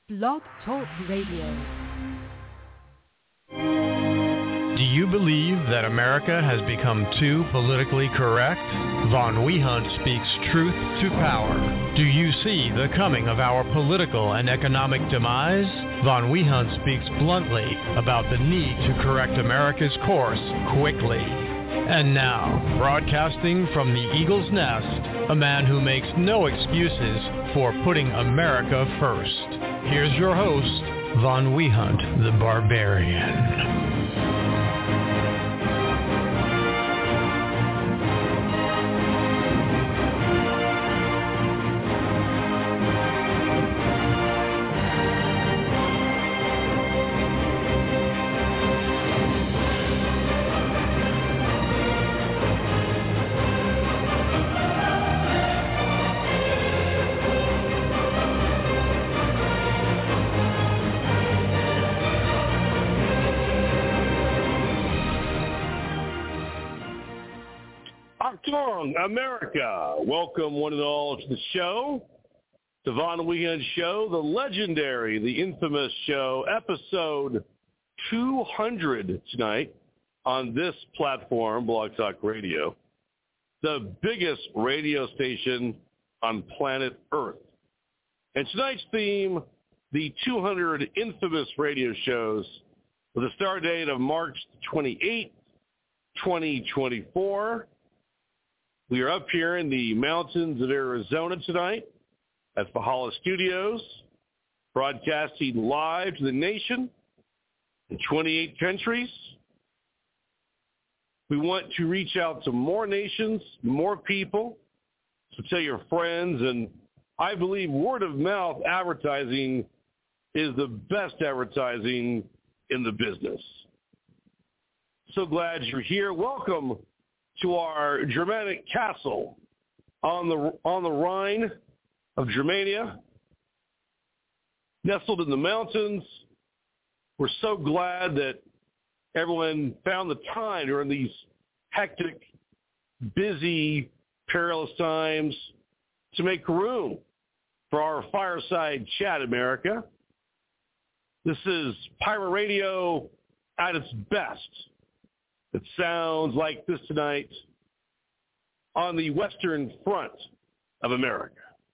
Blog Talk Radio. Do you believe that America has become too politically correct? Von Wehunt speaks truth to power. Do you see the coming of our political and economic demise? Von Wehunt speaks bluntly about the need to correct America's course quickly. And now, broadcasting from the Eagle's Nest, a man who makes no excuses for putting America first. Here's your host, Von Wehunt, the Barbarian. America, welcome one and all to the show, the Von Wehunt Show, the legendary, the infamous show, episode 200 tonight on this platform, Blog Talk Radio, the biggest radio station on planet Earth. And tonight's theme, the 200 infamous radio shows with a start date of March 28, 2024. We are up here in the mountains of Arizona tonight at Valhalla Studios, broadcasting live to the nation in 28 countries. We want to reach out to more nations, more people, so tell your friends, and I believe word-of-mouth advertising is the best advertising in the business. So glad you're here. Welcome to our Germanic castle on the Rhine of Germania, nestled in the mountains. We're so glad that everyone found the time during these hectic, busy, perilous times to make room for our fireside chat, America. This is pirate radio at its best. It sounds like this tonight on the Western Front of America.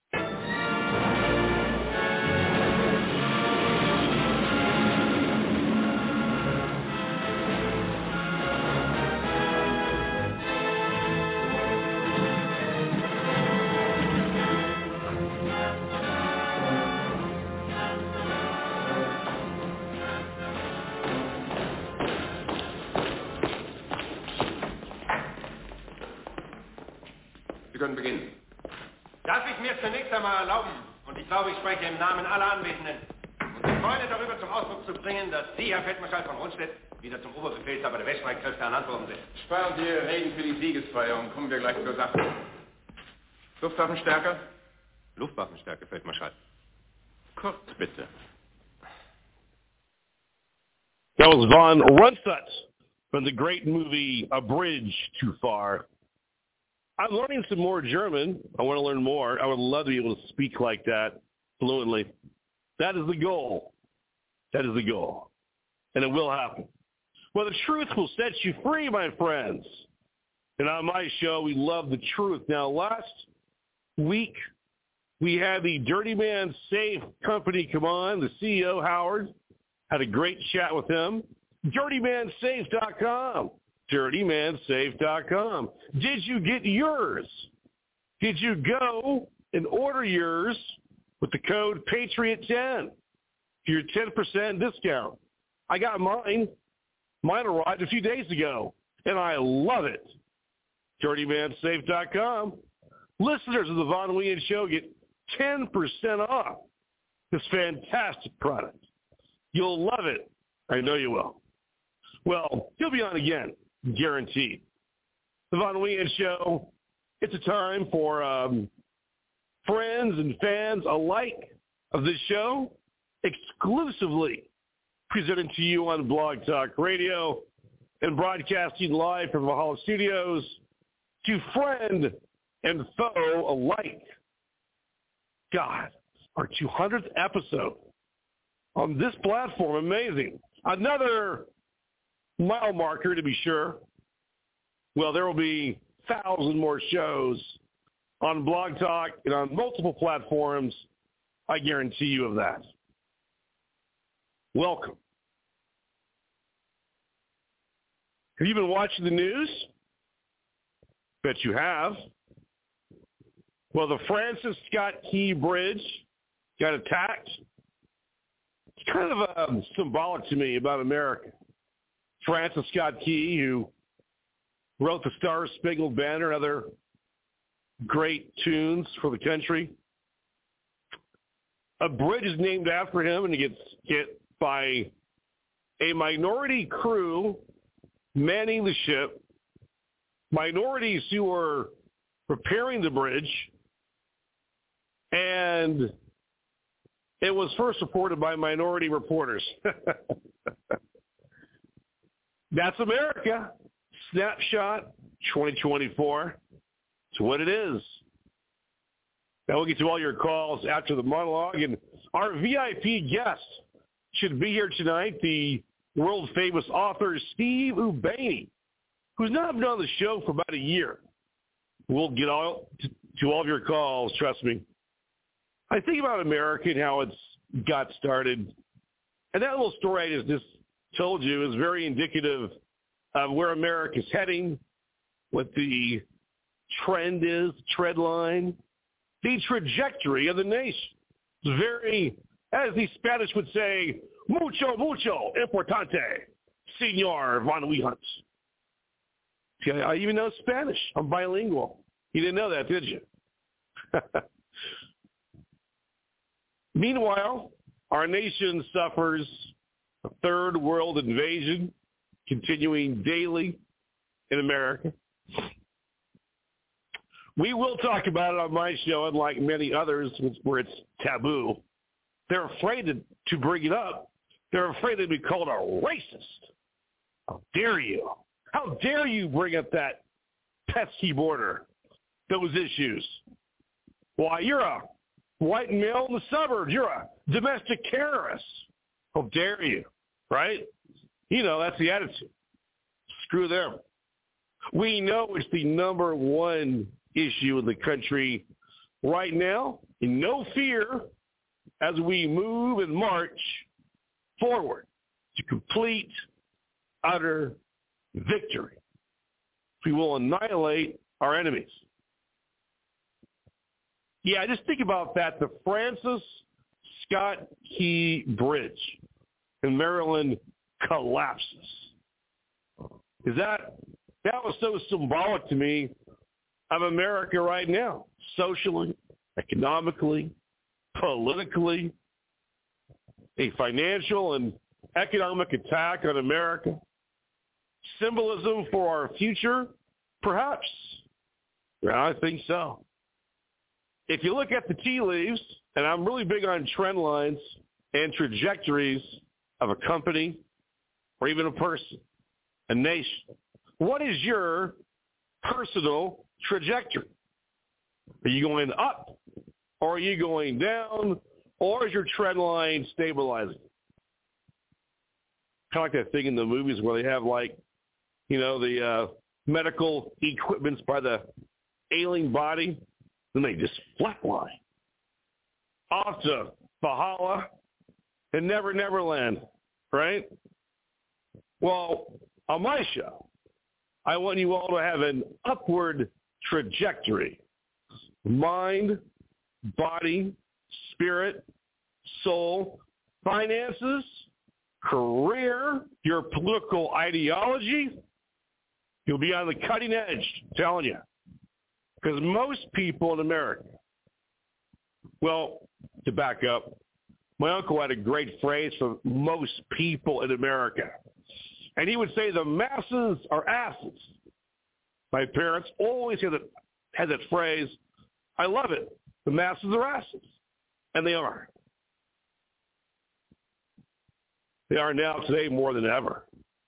Sie können beginnen. Darf ich mir zunächst einmal erlauben, und ich glaube, ich spreche im Namen aller Anwesenden, unsere Freude darüber zum Ausdruck zu bringen, dass Sie, Herr Feldmarschall von Rundstedt, wieder zum Oberbefehlshaber der Weststreitkräfte ernannt worden sind. Sparen Sie Ihre Reden für die Siegesfeier und kommen wir gleich zur Sache. Luftwaffenstärke? Luftwaffenstärke, Feldmarschall. Kurz, bitte. That was Von Rundstedt from the great movie A Bridge Too Far. I'm learning some more German. I want to learn more. I would love to be able to speak like that fluently. That is the goal. That is the goal. And it will happen. Well, the truth will set you free, my friends. And on my show, we love the truth. Now, last week, we had the Dirty Man Safe Company come on. The CEO, Howard, had a great chat with him. DirtyManSafe.com. DirtyManSafe.com. Did you get yours? Did you go and order yours with the code Patriot10 for your 10% discount? I got mine. Mine arrived a few days ago, and I love it. DirtyManSafe.com. Listeners of the Von Wehunt Show get 10% off this fantastic product. You'll love it. I know you will. Well, he'll be on again. Guaranteed. The Von Wehunt Show, it's a time for friends and fans alike of this show, exclusively presented to you on Blog Talk Radio and broadcasting live from Valhalla Studios to friend and foe alike. God, our 200th episode. on this platform. Amazing. Another mile marker, to be sure. Well, there will be 1,000 more shows on Blog Talk and on multiple platforms. I guarantee you of that. Welcome. Have you been watching the news? Bet you have. Well, the Francis Scott Key Bridge got attacked. It's kind of symbolic to me about America. Francis Scott Key, who wrote the Star Spangled Banner and other great tunes for the country. A bridge is named after him, and he gets hit by a minority crew manning the ship. Minorities who were repairing the bridge, and it was first reported by minority reporters. That's America. Snapshot 2024. It's what it is. Now we'll get to all your calls after the monologue, and our VIP guest should be here tonight, the world-famous author Steve Ubaini, who's not been on the show for about a year. We'll get to all of your calls, trust me. I think about America and how it's got started, and that little story I just told you is very indicative of where America's heading, what the trend is, trend line, the trajectory of the nation. It's very, as the Spanish would say, mucho, mucho importante, Senor Von Wehunt. See, I even know Spanish. I'm bilingual. You didn't know that, did you? Meanwhile, our nation suffers a third world invasion continuing daily in America. We will talk about it on my show, unlike many others where it's taboo. They're afraid to bring it up. They're afraid to be called a racist. How dare you? How dare you bring up that pesky border, those issues? Why, you're a white male in the suburbs. You're a domestic terrorist. How dare you, right? You know, that's the attitude. Screw them. We know it's the number one issue in the country right now, and no fear as we move and march forward to complete, utter victory. We will annihilate our enemies. Yeah, just think about that. The Francis Scott Key Bridge in Maryland collapses. That was so symbolic to me of America right now, socially, economically, politically, a financial and economic attack on America. Symbolism for our future? Perhaps. Yeah, I think so. If you look at the tea leaves, and I'm really big on trend lines and trajectories of a company or even a person, a nation, what is your personal trajectory? Are you going up, or are you going down, or is your trend line stabilizing? Kind of like that thing in the movies where they have, like, you know, the medical equipments by the ailing body, and they just flatline off to Valhalla and Neverland, right? Well, on my show, I want you all to have an upward trajectory. Mind, body, spirit, soul, finances, career, your political ideology. You'll be on the cutting edge, I'm telling you. Because most people in America, well, to back up, my uncle had a great phrase for most people in America. And he would say the masses are asses. My parents always had that phrase. I love it. The masses are asses. And they are. They are now today more than ever.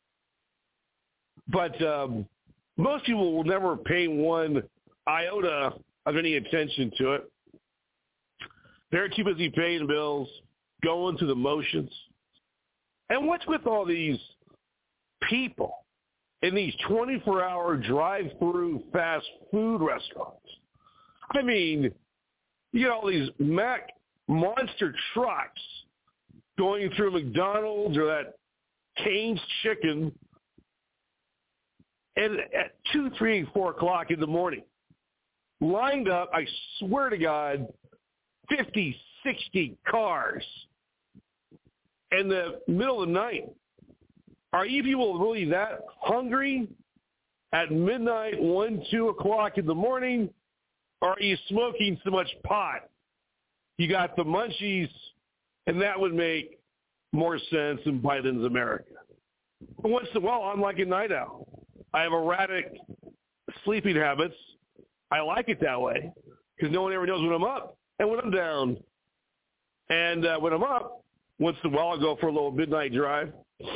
But most people will never pay one iota of any attention to it. They're too busy paying bills, going through the motions. And what's with all these people in these 24-hour drive-through fast food restaurants? I mean, you get all these Mac monster trucks going through McDonald's or that Cane's Chicken, and at 2, 3, 4 o'clock in the morning, lined up, I swear to God, 50, 60 cars in the middle of the night. Are you people really that hungry at midnight, 1, 2 o'clock in the morning? Or are you smoking so much pot you got the munchies, and that would make more sense in Biden's America? But once in a while, I'm like a night owl. I have erratic sleeping habits. I like it that way because no one ever knows when I'm up and when I'm down. And when I'm up, once in a while, I'll go for a little midnight drive.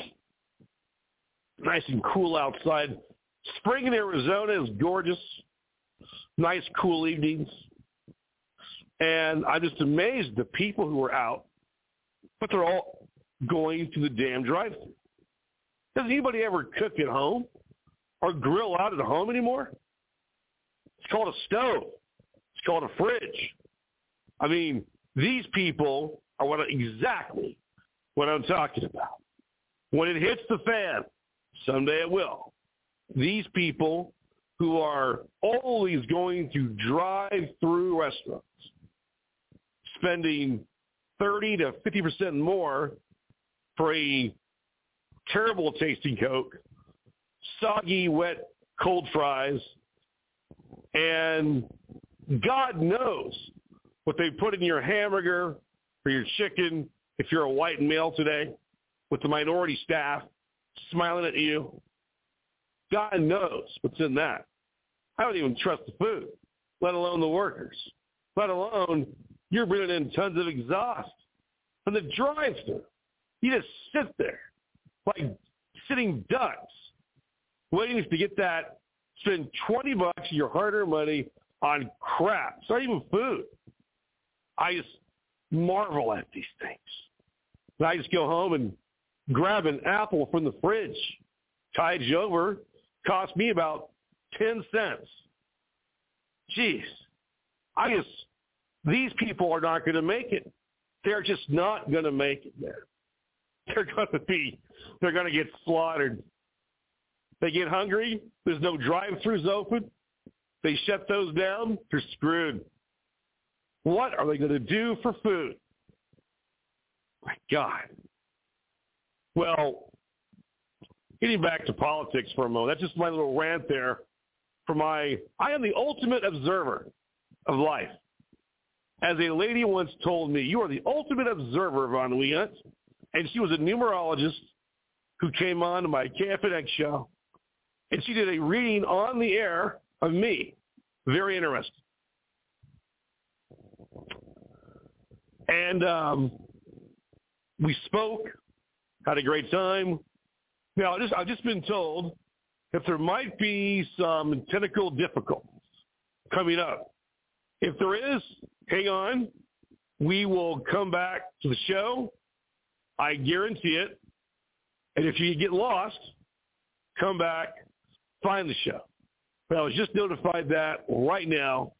Nice and cool outside. Spring in Arizona is gorgeous. Nice, cool evenings. And I'm just amazed at the people who are out, but they're all going to the damn drive-thru. Does anybody ever cook at home or grill out at home anymore? It's called a stove. It's called a fridge. I mean, these people are exactly what I'm talking about. When it hits the fan, someday it will, these people who are always going to drive-through restaurants, spending 30 to 50% more for a terrible tasting Coke, soggy, wet, cold fries, and God knows what they put in your hamburger or your chicken if you're a white male today with the minority staff smiling at you. God knows what's in that. I don't even trust the food, let alone the workers, let alone you're bringing in tons of exhaust from the drive-thru. You just sit there like sitting ducks waiting to get that, spend $20 of your hard-earned money on crap. It's not even food. I just marvel at these things. And I just go home and grab an apple from the fridge, tide over, cost me about 10 cents. Jeez. These people are not going to make it. They're just not going to make it there. They're going to get slaughtered. They get hungry. There's no drive-thrus open. They shut those down. They're screwed. What are they going to do for food? My God. Well, getting back to politics for a moment, that's just my little rant there. I am the ultimate observer of life. As a lady once told me, you are the ultimate observer, Von Wehunt. And she was a numerologist who came on to my KFNX show. And she did a reading on the air of me. Very interesting. And we spoke, had a great time. Now, I've just been told that there might be some technical difficulties coming up. If there is, hang on. We will come back to the show. I guarantee it. And if you get lost, come back, find the show. But I was just notified that right now.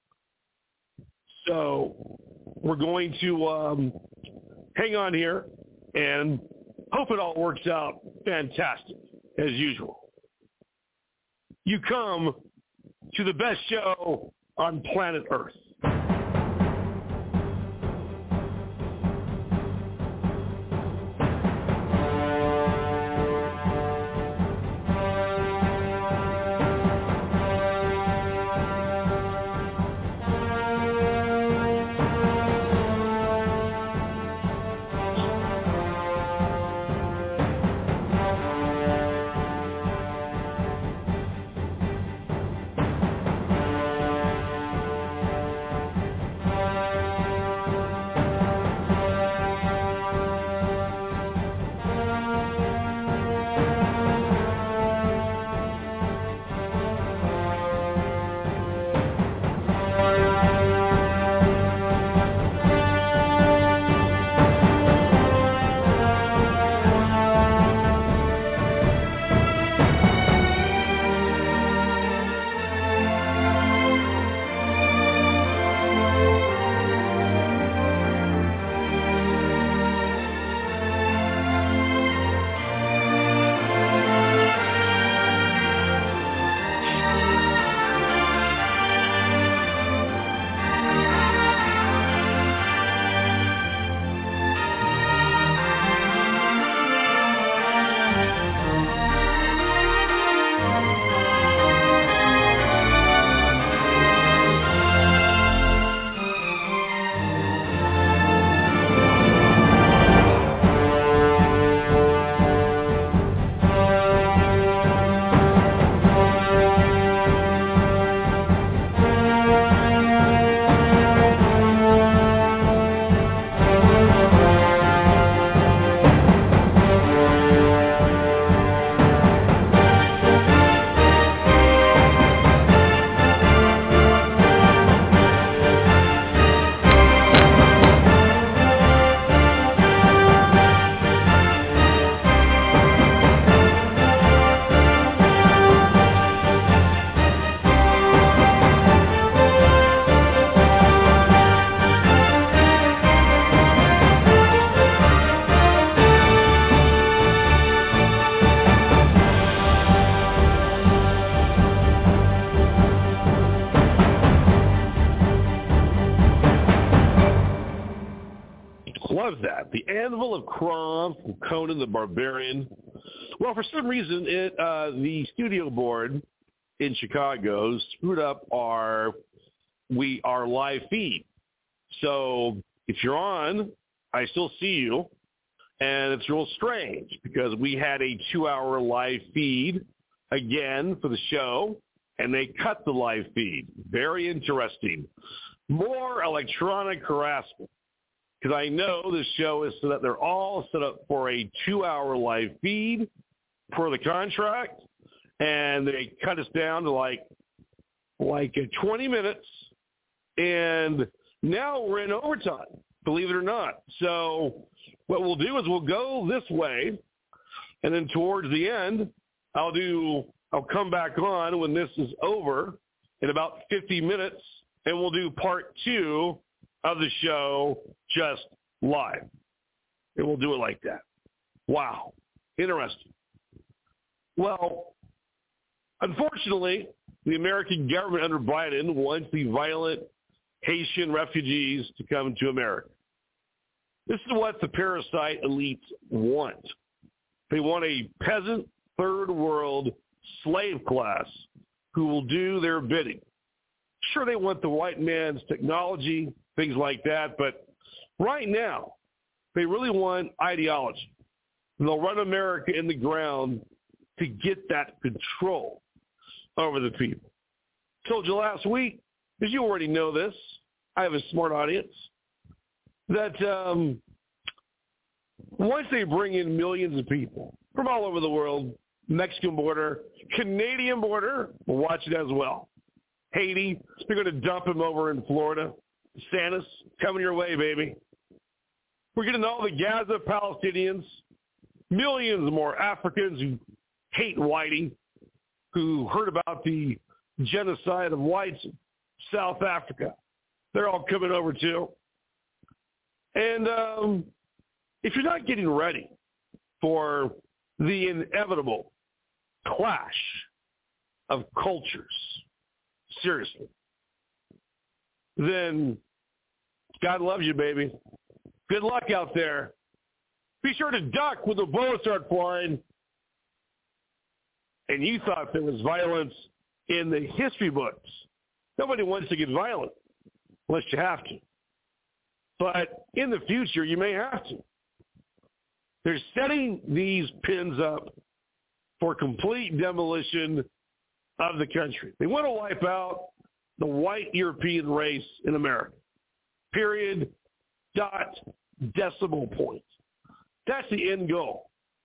So we're going to hang on here and hope it all works out fantastic, as usual. You come to the best show on planet Earth. Anvil of Kron from Conan the Barbarian. Well, for some reason, the studio board in Chicago screwed up our live feed. So if you're on, I still see you, and it's real strange because we had a 2-hour live feed again for the show, and they cut the live feed. Very interesting. More electronic harassment, because I know this show is so that they're all set up for a 2-hour live feed for the contract, and they cut us down to like 20 minutes, and now we're in overtime, believe it or not. So what we'll do is we'll go this way, and then towards the end, I'll come back on when this is over in about 50 minutes, and we'll do part 2 of the show just live. And we'll do it like that. Wow. Interesting. Well, unfortunately, the American government under Biden wants the violent Haitian refugees to come to America. This is what the parasite elites want. They want a peasant, third world slave class who will do their bidding. Sure, they want the white man's technology, things like that, but right now, they really want ideology. And they'll run America in the ground to get that control over the people. Told you last week, because you already know this, I have a smart audience, that once they bring in millions of people from all over the world, Mexican border, Canadian border, we'll watch it as well. Haiti, they're going to dump them over in Florida. Santas, coming your way, baby. We're getting all the Gaza Palestinians, millions more Africans who hate whiting, who heard about the genocide of whites in South Africa. They're all coming over too. And if you're not getting ready for the inevitable clash of cultures, seriously, then God loves you, baby. Good luck out there. Be sure to duck when the bullets start flying. And you thought there was violence in the history books. Nobody wants to get violent unless you have to. But in the future, you may have to. They're setting these pins up for complete demolition of the country. They want to wipe out the white European race in America. Period. Dot. Decimal point. That's the end goal.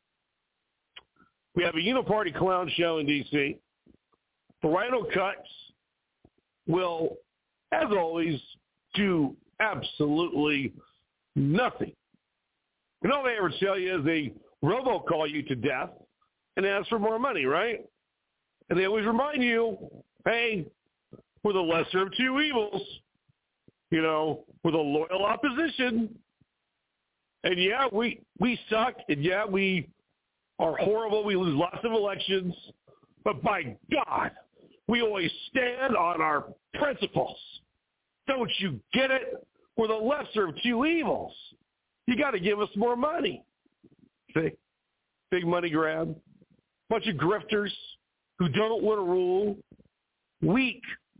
We have a uniparty clown show in D.C. The Rhino Cuts will, as always, do absolutely nothing. And all they ever tell you is they robocall you to death and ask for more money, right? And they always remind you, hey, we're the lesser of two evils. You know, we're the loyal opposition. And yeah, we suck. And yeah, we are horrible. We lose lots of elections. But by God, we always stand on our principles. Don't you get it? We're the lesser of two evils. You got to give us more money. See? Big money grab. Bunch of grifters who don't want to rule. Weak.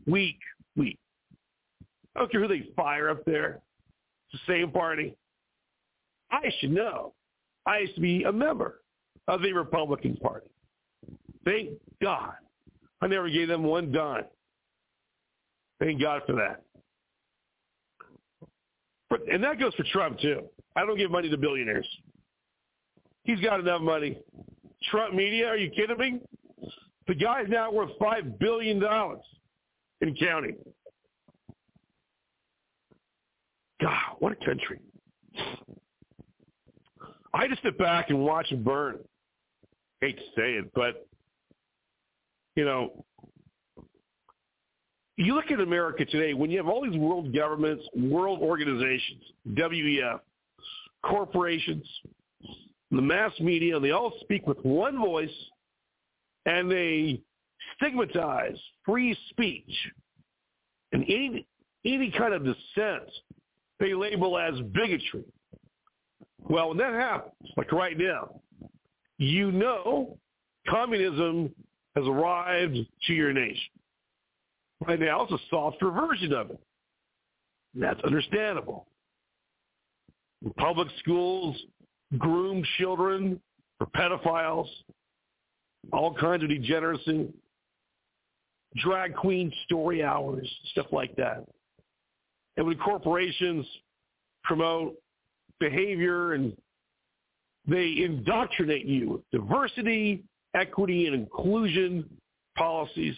I don't care who they fire up there. It's the same party. I should know. I used to be a member of the Republican Party. Thank God. I never gave them one dime. Thank God for that. And that goes for Trump, too. I don't give money to billionaires. He's got enough money. Trump media, are you kidding me? The guy's now worth $5 billion in counting. God, what a country. I just sit back and watch him burn. Hate to say it, but, you know, you look at America today, when you have all these world governments, world organizations, WEF, corporations, the mass media, they all speak with one voice, and they stigmatize free speech. And any kind of dissent they label as bigotry. Well, when that happens, like right now, you know communism has arrived to your nation. Right now, it's a softer version of it. That's understandable. Public schools groom children for pedophiles, all kinds of degeneracy, drag queen story hours, stuff like that. And when corporations promote behavior and they indoctrinate you with diversity, equity, and inclusion policies.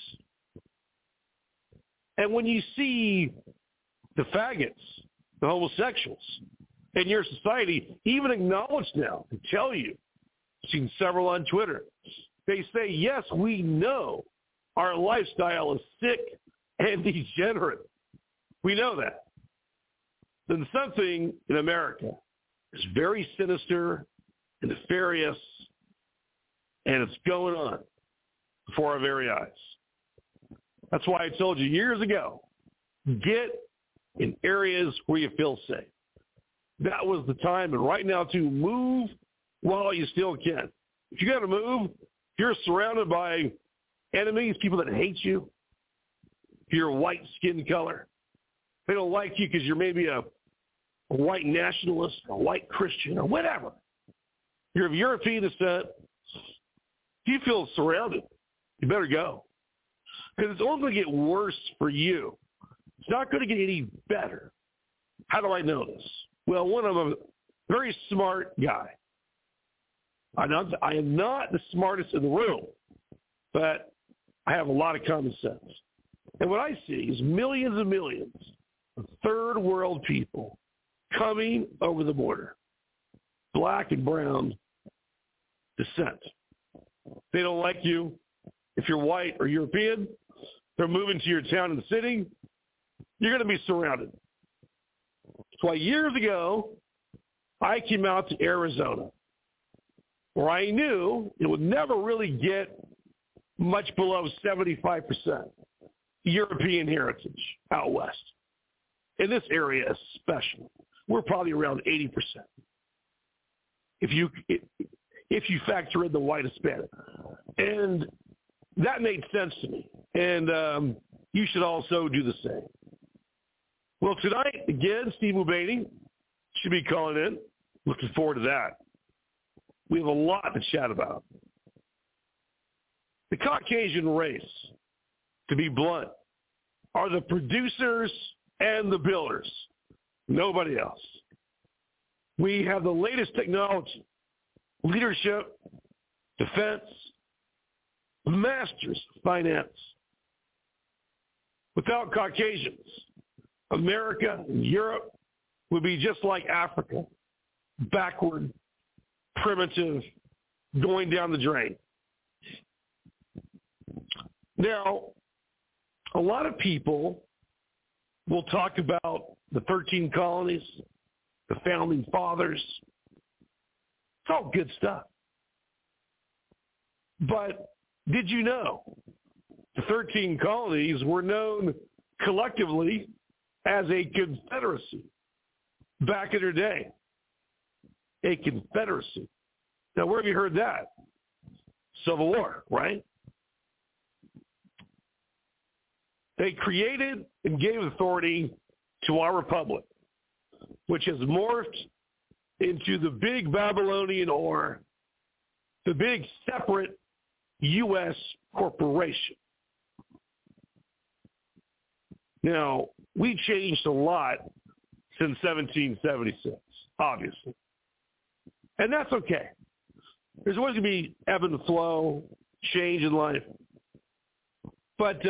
And when you see the faggots, the homosexuals in your society, even acknowledged now and tell you, I've seen several on Twitter, they say, yes, we know our lifestyle is sick and degenerate. We know that. Then something in America is very sinister and nefarious, and it's going on before our very eyes. That's why I told you years ago, get in areas where you feel safe. That was the time, and right now, to move while you still can. If you got to move, if you're surrounded by enemies, people that hate you, if you're a white skin color, they don't like you because you're maybe a white nationalist, a white Christian, or whatever. You're of European descent. If you feel surrounded, you better go. Because it's only going to get worse for you. It's not going to get any better. How do I know this? Well, one, I'm a very smart guy. I am not the smartest in the room, but I have a lot of common sense. And what I see is millions and millions of third world people coming over the border, black and brown descent. They don't like you. If you're white or European, they're moving to your town and city. You're going to be surrounded. That's why years ago, I came out to Arizona, where I knew it would never really get much below 75% European heritage out west. In this area especially, we're probably around 80%. If you factor in the white Hispanic. And that made sense to me. And you should also do the same. Well, tonight, again, Steve Mulvaney should be calling in. Looking forward to that. We have a lot to chat about. The Caucasian race, to be blunt, are the producers and the builders. Nobody else. We have the latest technology, leadership, defense, masters of finance. Without Caucasians, America and Europe would be just like Africa, backward, primitive, going down the drain. Now, a lot of people will talk about the 13 colonies, the founding fathers. It's all good stuff. But did you know the 13 colonies were known collectively as a confederacy back in their day? A confederacy. Now, where have you heard that? Civil War, right? They created and gave authority to our republic, which has morphed into the big Babylonian or the big separate U.S. corporation. Now, we changed a lot since 1776, obviously. And that's okay. There's always going to be ebb and flow, change in life. But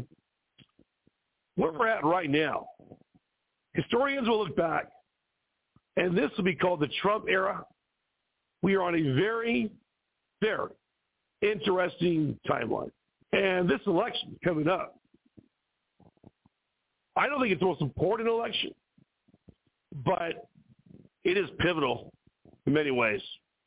where we're at right now, historians will look back, and this will be called the Trump era. We are on a very, very interesting timeline. And this election coming up, I don't think it's the most important election, but it is pivotal in many ways.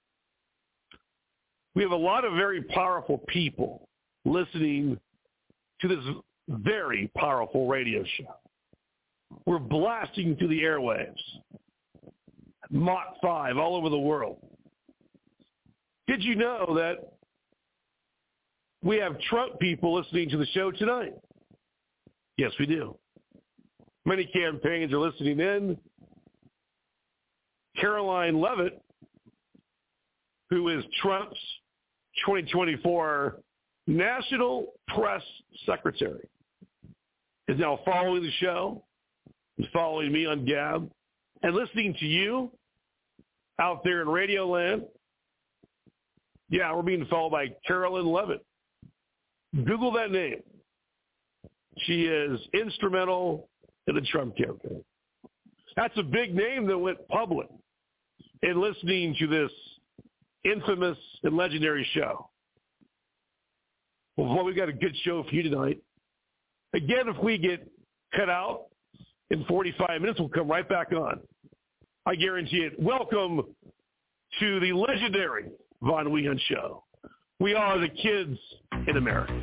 We have a lot of very powerful people listening to this very powerful radio show. We're blasting through the airwaves. Mach 5 all over the world. Did you know that we have Trump people listening to the show tonight? Yes, we do. Many campaigns are listening in. Caroline Leavitt, who is Trump's 2024 National Press Secretary, is now following the show, is following me on Gab, and listening to you out there in Radio Land. Yeah, we're being followed by Caroline Leavitt. Google that name. She is instrumental in the Trump campaign. That's a big name that went public in listening to this infamous and legendary show. Well, we've got a good show for you tonight. Again, if we get cut out in 45 minutes, we'll come right back on. I guarantee it. Welcome to the legendary Von Weehunt Show. We are the kids in America.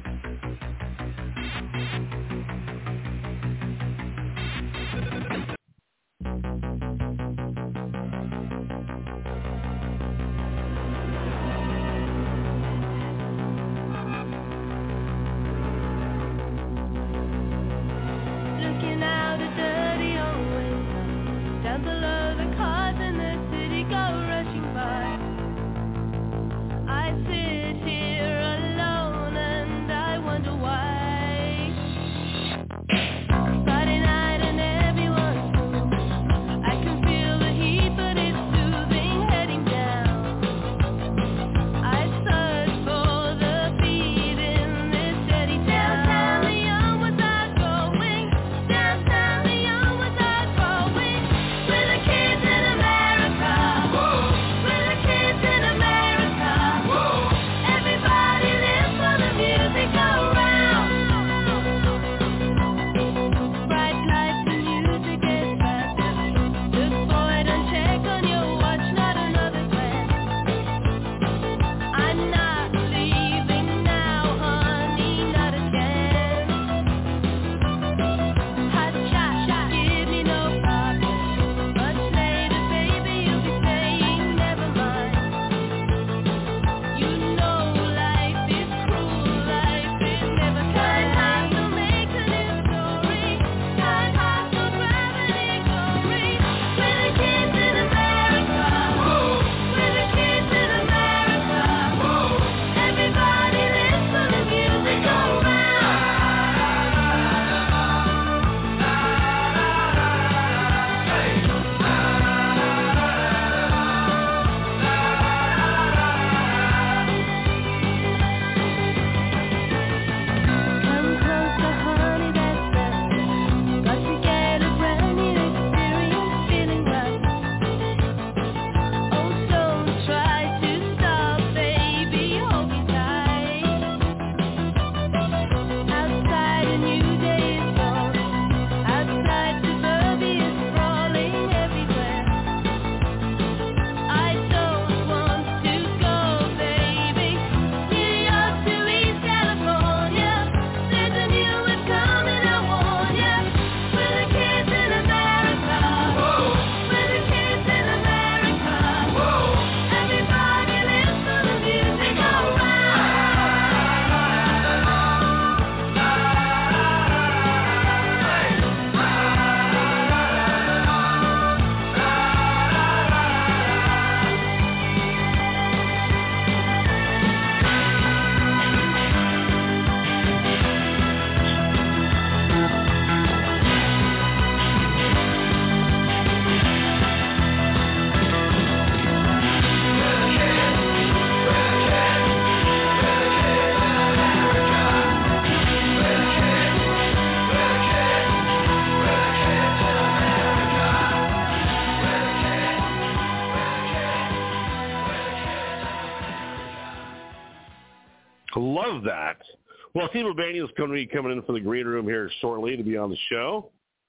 Love that. Well, Steve Urbani is going to be coming in from the green room here shortly to be on the show.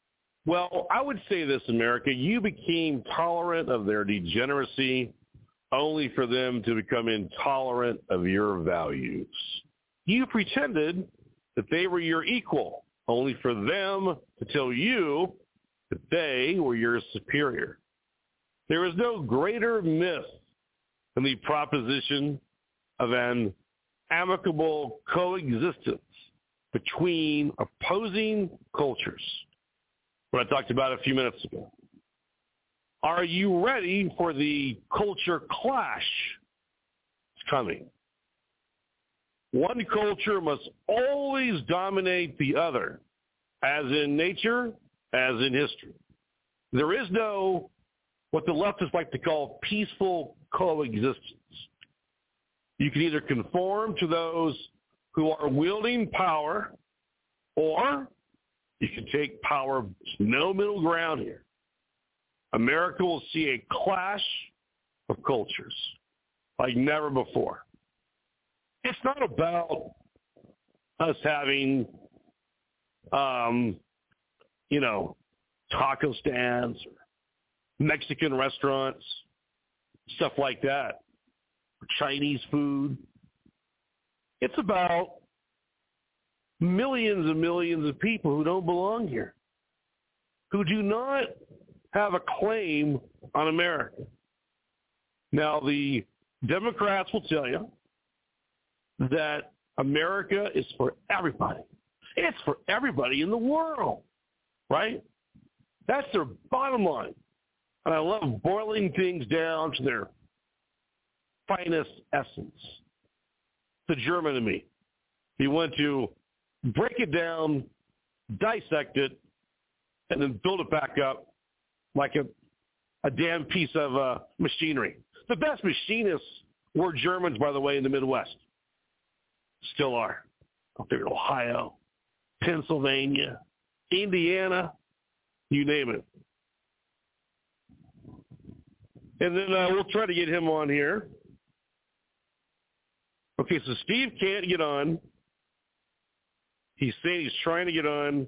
Well, I would say this, America, you became tolerant of their degeneracy only for them to become intolerant of your values. You pretended that they were your equal, only for them to tell you that they were your superior. There is no greater myth than the proposition of an amicable coexistence between opposing cultures, what I talked about a few minutes ago. Are you ready for the culture clash? It's coming. One culture must always dominate the other, as in nature, as in history. There is no, what the leftists like to call, peaceful coexistence. You can either conform to those who are wielding power, or you can take power. There's no middle ground here. America will see a clash of cultures like never before. It's not about us having, taco stands or Mexican restaurants, stuff like that, or Chinese food. It's about millions and millions of people who don't belong here, who do not have a claim on America. Now, the Democrats will tell you that America is for everybody. It's for everybody in the world, right? That's their bottom line. And I love boiling things down to their finest essence. The German in me. He went to break it down, dissect it, and then build it back up like a damn piece of machinery. The best machinists were Germans, by the way, in the Midwest. Still are. Out there in Ohio, Pennsylvania, Indiana, you name it. And then we'll try to get him on here. Okay, so Steve can't get on. He's saying he's trying to get on.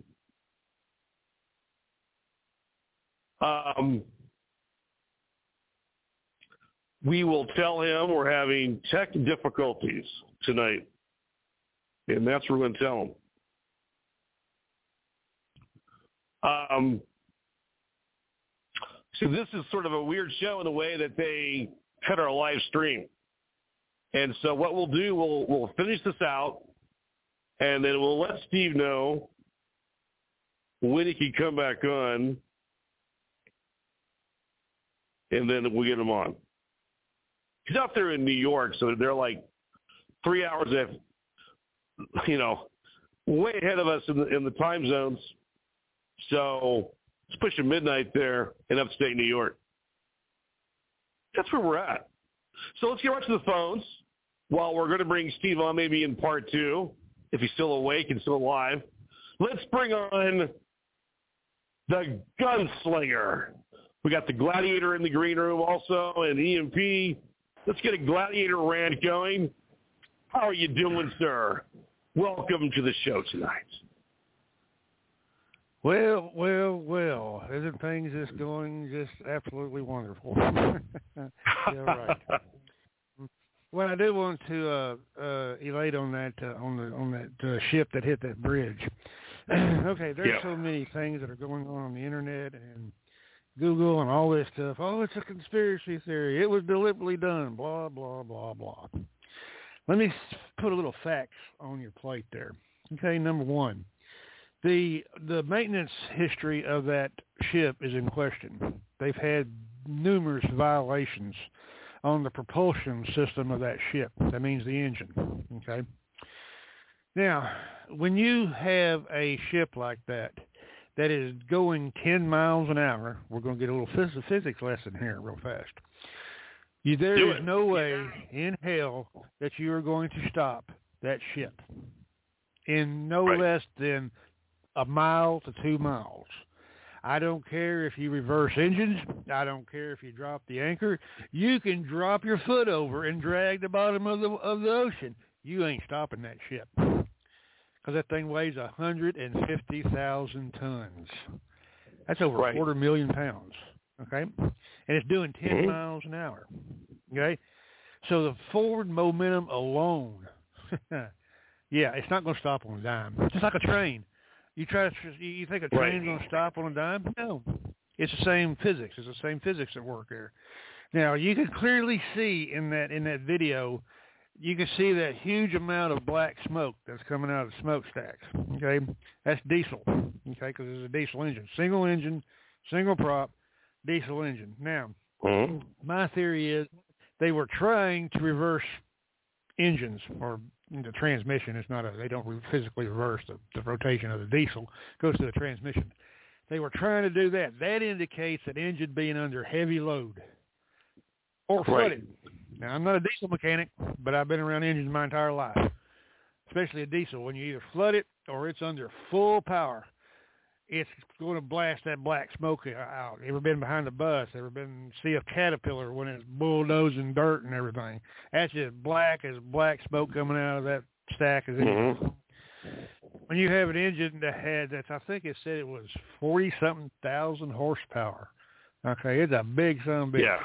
We will tell him we're having tech difficulties tonight. And that's what we're going to tell him. So this is sort of a weird show in the way that they cut our live stream. And so what we'll do, we'll finish this out, and then we'll let Steve know when he can come back on, and then we'll get him on. He's out there in New York, so they're like 3 hours ahead, way ahead of us in the time zones. So it's pushing midnight there in upstate New York. That's where we're at. So let's get right to the phones. While we're going to bring Steve on maybe in part two, if he's still awake and still alive. Let's bring on the Gunslinger. We got the Gladiator in the green room also, and EMP. Let's get a Gladiator rant going. How are you doing, sir? Welcome to the show tonight. Well. Isn't things just going just absolutely wonderful? Yeah, right. Well, I do want to elate on that on that ship that hit that bridge. Okay, there's so many things that are going on the internet and Google and all this stuff. Oh, it's a conspiracy theory. It was deliberately done. Blah blah blah blah. Let me put a little facts on your plate there. Okay, number one, the maintenance history of that ship is in question. They've had numerous violations on the propulsion system of that ship. That means the engine, okay? Now, when you have a ship like that is going 10 miles an hour, we're going to get a little physics lesson here real fast. There is no way in hell that you are going to stop that ship in no less than a mile to 2 miles. I don't care if you reverse engines. I don't care if you drop the anchor. You can drop your foot over and drag the bottom of the ocean. You ain't stopping that ship because that thing weighs 150,000 tons. That's over 250,000 pounds, okay? And it's doing 10 miles an hour, okay? So the forward momentum alone, it's not going to stop on a dime. It's just like a train. You think a train's going to stop on a dime? No. It's the same physics. It's the same physics at work there. Now, you can clearly see in that video, you can see that huge amount of black smoke that's coming out of the smokestacks. Okay, that's diesel. Okay, because it's a diesel engine, single prop, diesel engine. Now, my theory is they were trying to reverse engines, or the transmission. It's not they don't physically reverse the rotation of the diesel. It goes to the transmission. They were trying to do that. That indicates an engine being under heavy load or flooded. Right. Now, I'm not a diesel mechanic, but I've been around engines my entire life, especially a diesel. When you either flood it or it's under full power, it's going to blast that black smoke out. Ever been behind a bus? Ever been see a Caterpillar when it's bulldozing dirt and everything? That's just black as black smoke coming out of that stack. When you have an engine I think it said it was 40-something thousand horsepower. Okay, it's a big son of a bitch. Yeah.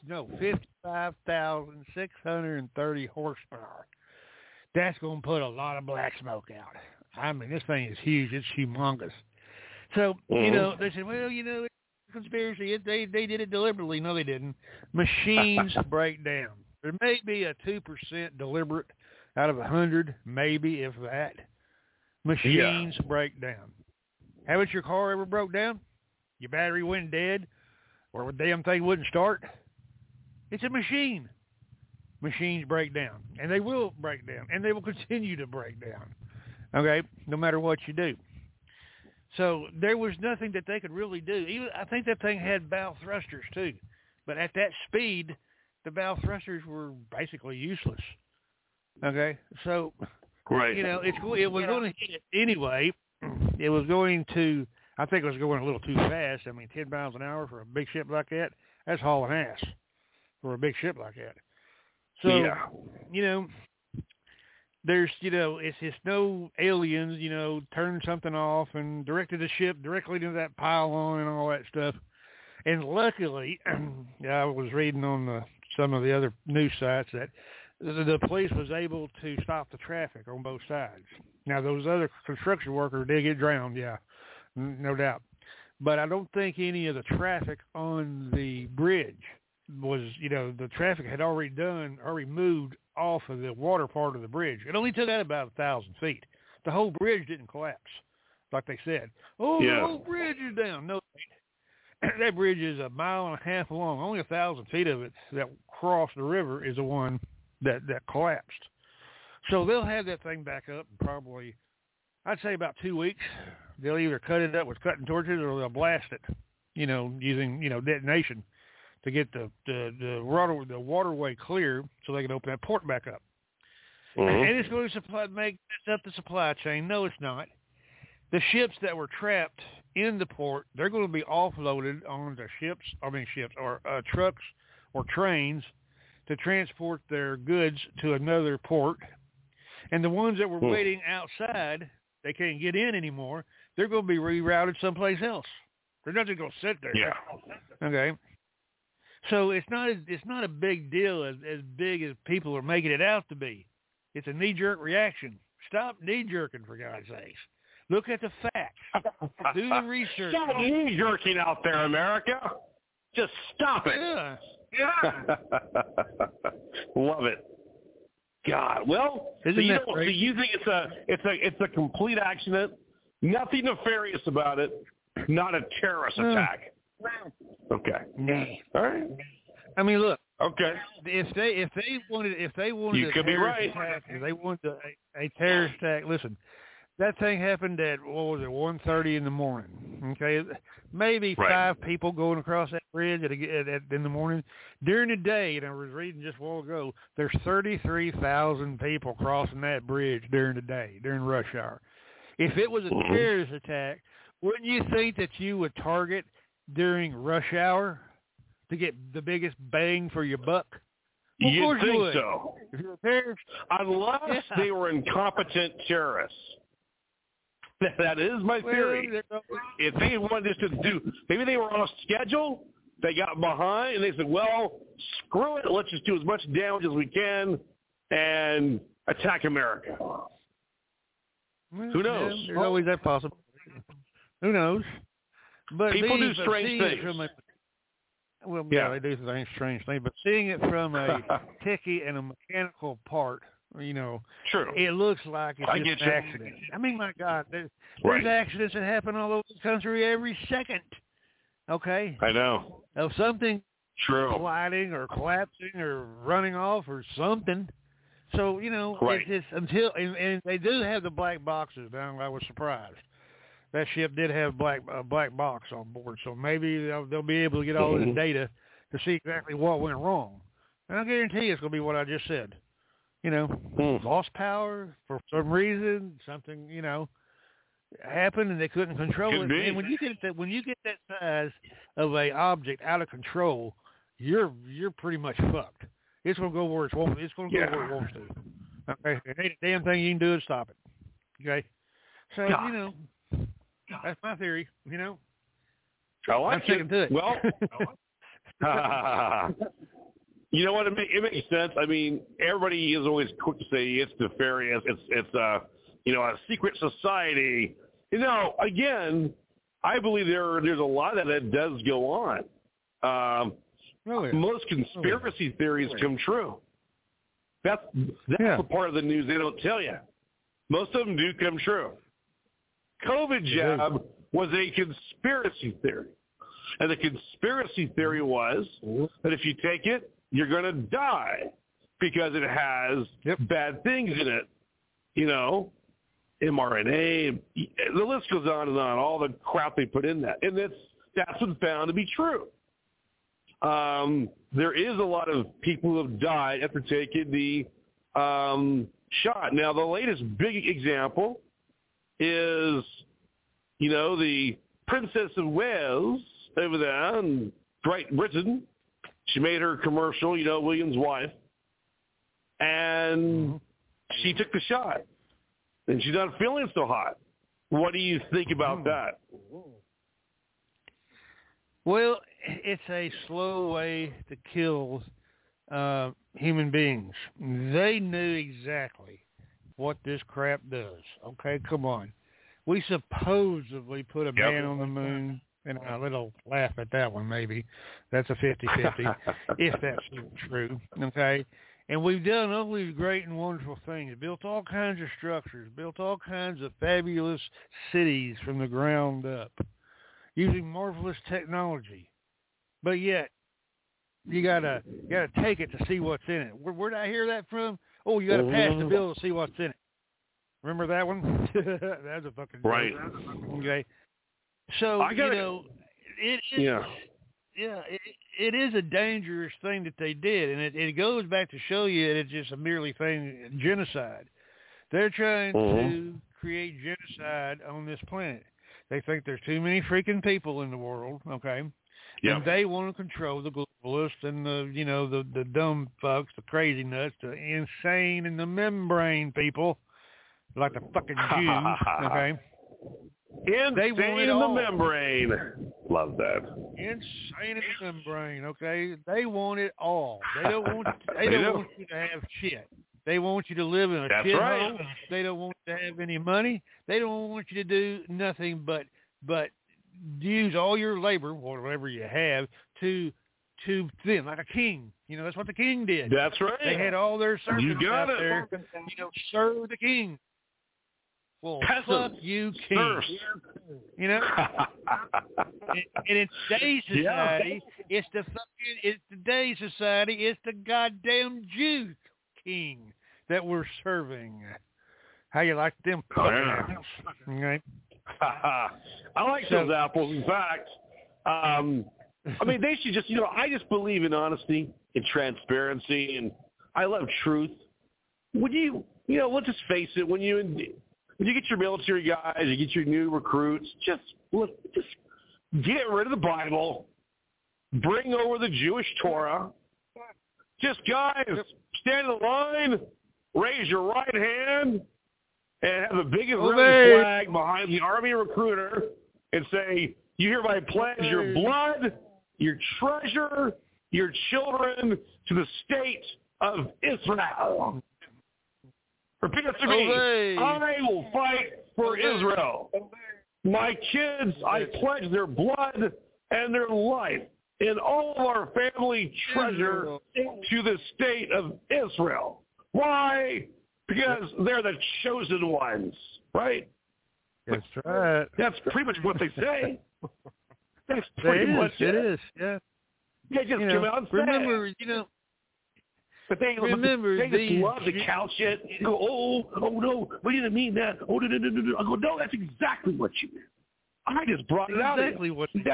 55,630 horsepower. That's going to put a lot of black smoke out. I mean, this thing is huge. It's humongous. So, they said, well, it's a conspiracy. They did it deliberately. No, they didn't. Machines break down. There may be a 2% deliberate out of 100, maybe, if that. Machines break down. Haven't your car ever broke down? Your battery went dead? Or the damn thing wouldn't start? It's a machine. Machines break down. And they will break down. And they will continue to break down. Okay? No matter what you do. So there was nothing that they could really do. I think that thing had bow thrusters too. But at that speed, the bow thrusters were basically useless. Okay? So, right. It was going to hit it anyway. It was going to... I think it was going a little too fast. I mean, 10 miles an hour for a big ship like that, that's hauling ass for a big ship like that. So, there's, it's no aliens, turning something off and directed the ship directly to that pylon and all that stuff. And luckily, I was reading on some of the other news sites that the police was able to stop the traffic on both sides. Now, those other construction workers did get drowned, no doubt. But I don't think any of the traffic on the bridge was, the traffic had already moved off of the water part of the bridge. It only took out about 1,000 feet. The whole bridge didn't collapse, like they said. The whole bridge is down. No, that bridge is 1.5 miles long. Only 1,000 feet of it that crossed the river is the one that collapsed. So they'll have that thing back up in probably, I'd say, about 2 weeks. They'll either cut it up with cutting torches or they'll blast it, using, detonation to get the waterway clear so they can open that port back up. And it's going to mess up the supply chain. No, it's not. The ships that were trapped in the port, they're going to be offloaded onto trucks or trains to transport their goods to another port. And the ones that were waiting outside, they can't get in anymore. They're going to be rerouted someplace else. They're not just going to sit there. Yeah. Okay. So it's not a big deal as big as people are making it out to be. It's a knee-jerk reaction. Stop knee-jerking, for God's sakes. Look at the facts. Do the research. Stop knee-jerking out there, America. Just stop it. Yeah. Love it. God. Well, so you think it's a complete accident? Nothing nefarious about it. Not a terrorist attack. Okay. All right. I mean, look. Okay. If they wanted, you could be right. Attack, if they wanted a terrorist attack, listen. That thing happened at 1:30 in the morning. Okay, maybe 5 people going across that bridge in the morning. During the day, and I was reading just a while ago, there's 33,000 people crossing that bridge during the day, during rush hour. If it was a terrorist attack, wouldn't you think that you would target during rush hour to get the biggest bang for your buck? Of course you would. So. If you're a terrorist, unless they were incompetent terrorists. That is my theory. If they wanted to do, maybe they were on a schedule, they got behind, and they said, well, screw it, let's just do as much damage as we can and attack America. Well, who knows? Yeah, there's always that possible. Who knows? But people do strange things. They do strange things. But seeing it from a techie and a mechanical part, True. It looks like it's just an accident. I mean, my God, there's accidents that happen all over the country every second. Okay? I know. Of something colliding or collapsing or running off or something. So, it's just until and they do have the black boxes down. I was surprised. That ship did have a black box on board, so maybe they'll be able to get all this data to see exactly what went wrong. And I guarantee it's going to be what I just said. Lost power for some reason, something, happened and they couldn't control it. And when you get that size of a object out of control, you're pretty much fucked. It's going to go where it's going to go where it wants to. Okay, there ain't a damn thing you can do to stop it. Okay, so that's my theory. I like I'm sticking to it. Well, you know what? It makes sense. I mean, everybody is always quick to say it's nefarious. It's a secret society. Again, I believe there's a lot of that does go on. Most conspiracy theories come true. That's the part of the news they don't tell you. Most of them do come true. COVID jab was a conspiracy theory. And the conspiracy theory was that if you take it, you're going to die because it has bad things in it. mRNA, the list goes on and on, all the crap they put in that. And that's been found to be true. There is a lot of people who have died after taking the shot. Now, the latest big example is, the Princess of Wales over there in Great Britain. She made her commercial, William's wife, and she took the shot, and she's not feeling so hot. What do you think about that? Well, it's a slow way to kill human beings. They knew exactly what this crap does. Okay, come on. We supposedly put a man on the moon, and a little laugh at that one maybe. That's a 50-50, if that's true, okay? And we've done all these great and wonderful things, built all kinds of structures, built all kinds of fabulous cities from the ground up, using marvelous technology. But yet, you gotta take it to see what's in it. Where did I hear that from? Oh, you gotta pass the bill to see what's in it. Remember that one? That's a fucking right. Okay. So it is a dangerous thing that they did, and it goes back to show you that it's just a merely genocide. They're trying to create genocide on this planet. They think there's too many freaking people in the world, okay? Yep. And they want to control the globalists and the dumb fucks, the crazy nuts, the insane and the membrane people, like the fucking Jews, okay? Insane in the membrane. Love that. Insane in the membrane, okay? They want it all. They don't want you to have shit. They want you to live in a shithole. They don't want you to have any money. They don't want you to do nothing but use all your labor, whatever you have, to them like a king. That's what the king did. That's right. They had all their servants out there, serve the king. Well, fuck you, king. And in today's society, it's the goddamn Jew king that we're serving. How you like them apples? Okay. I like those apples. In fact, they should just, I just believe in honesty and transparency, and I love truth. Would you, let's just face it, when you get your military guys, you get your new recruits, just get rid of the Bible, bring over the Jewish Torah. Just, guys, stand in line, raise your right hand, and have the big Israeli flag behind the Army recruiter and say, you hereby pledge your blood, your treasure, your children to the state of Israel. Repeat after me. I will fight for Israel. My kids, I pledge their blood and their life and all of our family treasure to the state of Israel. Why? Because they're the chosen ones, right? That's right. That's pretty much what they say. That's pretty much it. It is, yeah. They just come out and say remember, it. But they just love to couch it and go, oh no, we didn't mean that. Oh, no. I go, no, that's exactly what you meant. I just brought it out. That's exactly what you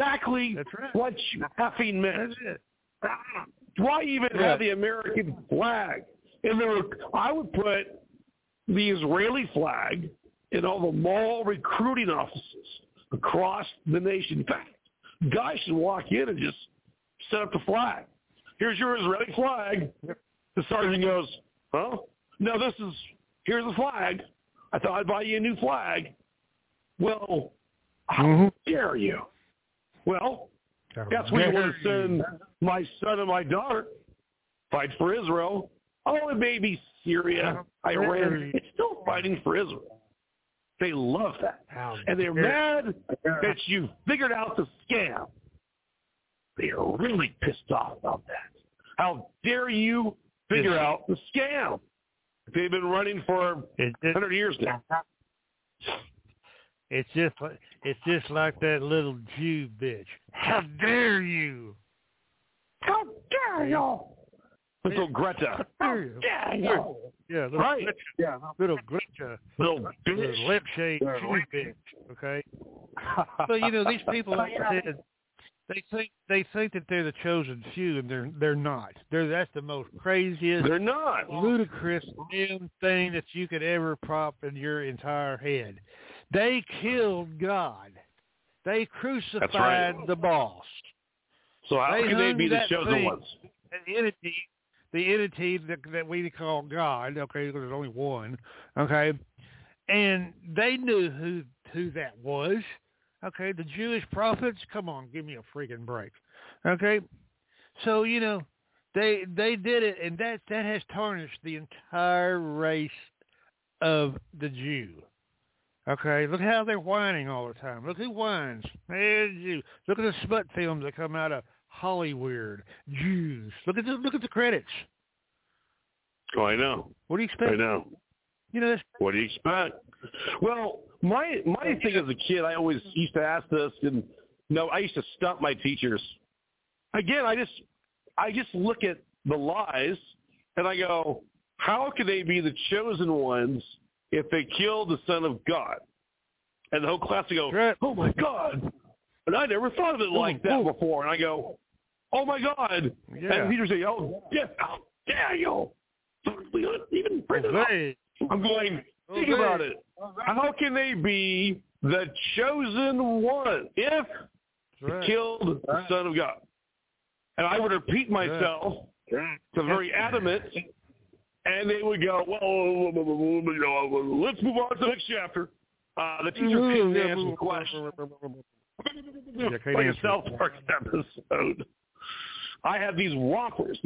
effing meant. That's it. Why even have the American flag? And I would put the Israeli flag in all the mall recruiting offices across the nation. In fact, guys should walk in and just set up the flag. Here's your Israeli flag. The sergeant goes, oh, no, here's the flag. I thought I'd buy you a new flag. Well, how dare you? Well, that's where you want to send my son and my daughter fight for Israel. Oh, it may be Syria, Iran. It's still fighting for Israel. They love that. And they're mad that you figured out the scam. They are really pissed off about that. How dare you figure out the scam? They've been running for 100 years now. It's just like that little Jew bitch. How dare you? How dare you? Little Greta. How dare you? Yeah, little right. Greta. Yeah, little Greta. Little bitch. Little lip shade Jew bitch. Okay. So these people, like I said, they think that they're the chosen few, and they're not. That's the most craziest, they're not ludicrous damn thing that you could ever prop in your entire head. They killed God. They crucified the boss. So how can they be the chosen ones? The entity that we call God, okay, because there's only one, okay, and they knew who that was, okay. The Jewish prophets, come on, give me a freaking break, okay. So they did it, and that has tarnished the entire race of the Jew. Okay, look how they're whining all the time. Look who whines. Hey, Jew. Look at the smut films that come out of Hollywood. Jews. Look at the credits. Oh, I know. What do you expect? I know. What do you expect? Well, my thing as a kid, I always used to ask this, and I used to stump my teachers. Again, I just look at the lies, and I go, how can they be the chosen ones if they kill the Son of God? And the whole class would go, oh, my God. And I never thought of it like that before. And I go, oh, my God. Yeah. And the teacher say, how dare you? Even bring it up. I'm going, think about it. How can they be the chosen one if they killed the Son of God? And I would repeat myself to very adamant. And they would go, well, let's move on to the next chapter. The teacher couldn't answer the question. Like a South Park episode. I have these rompers.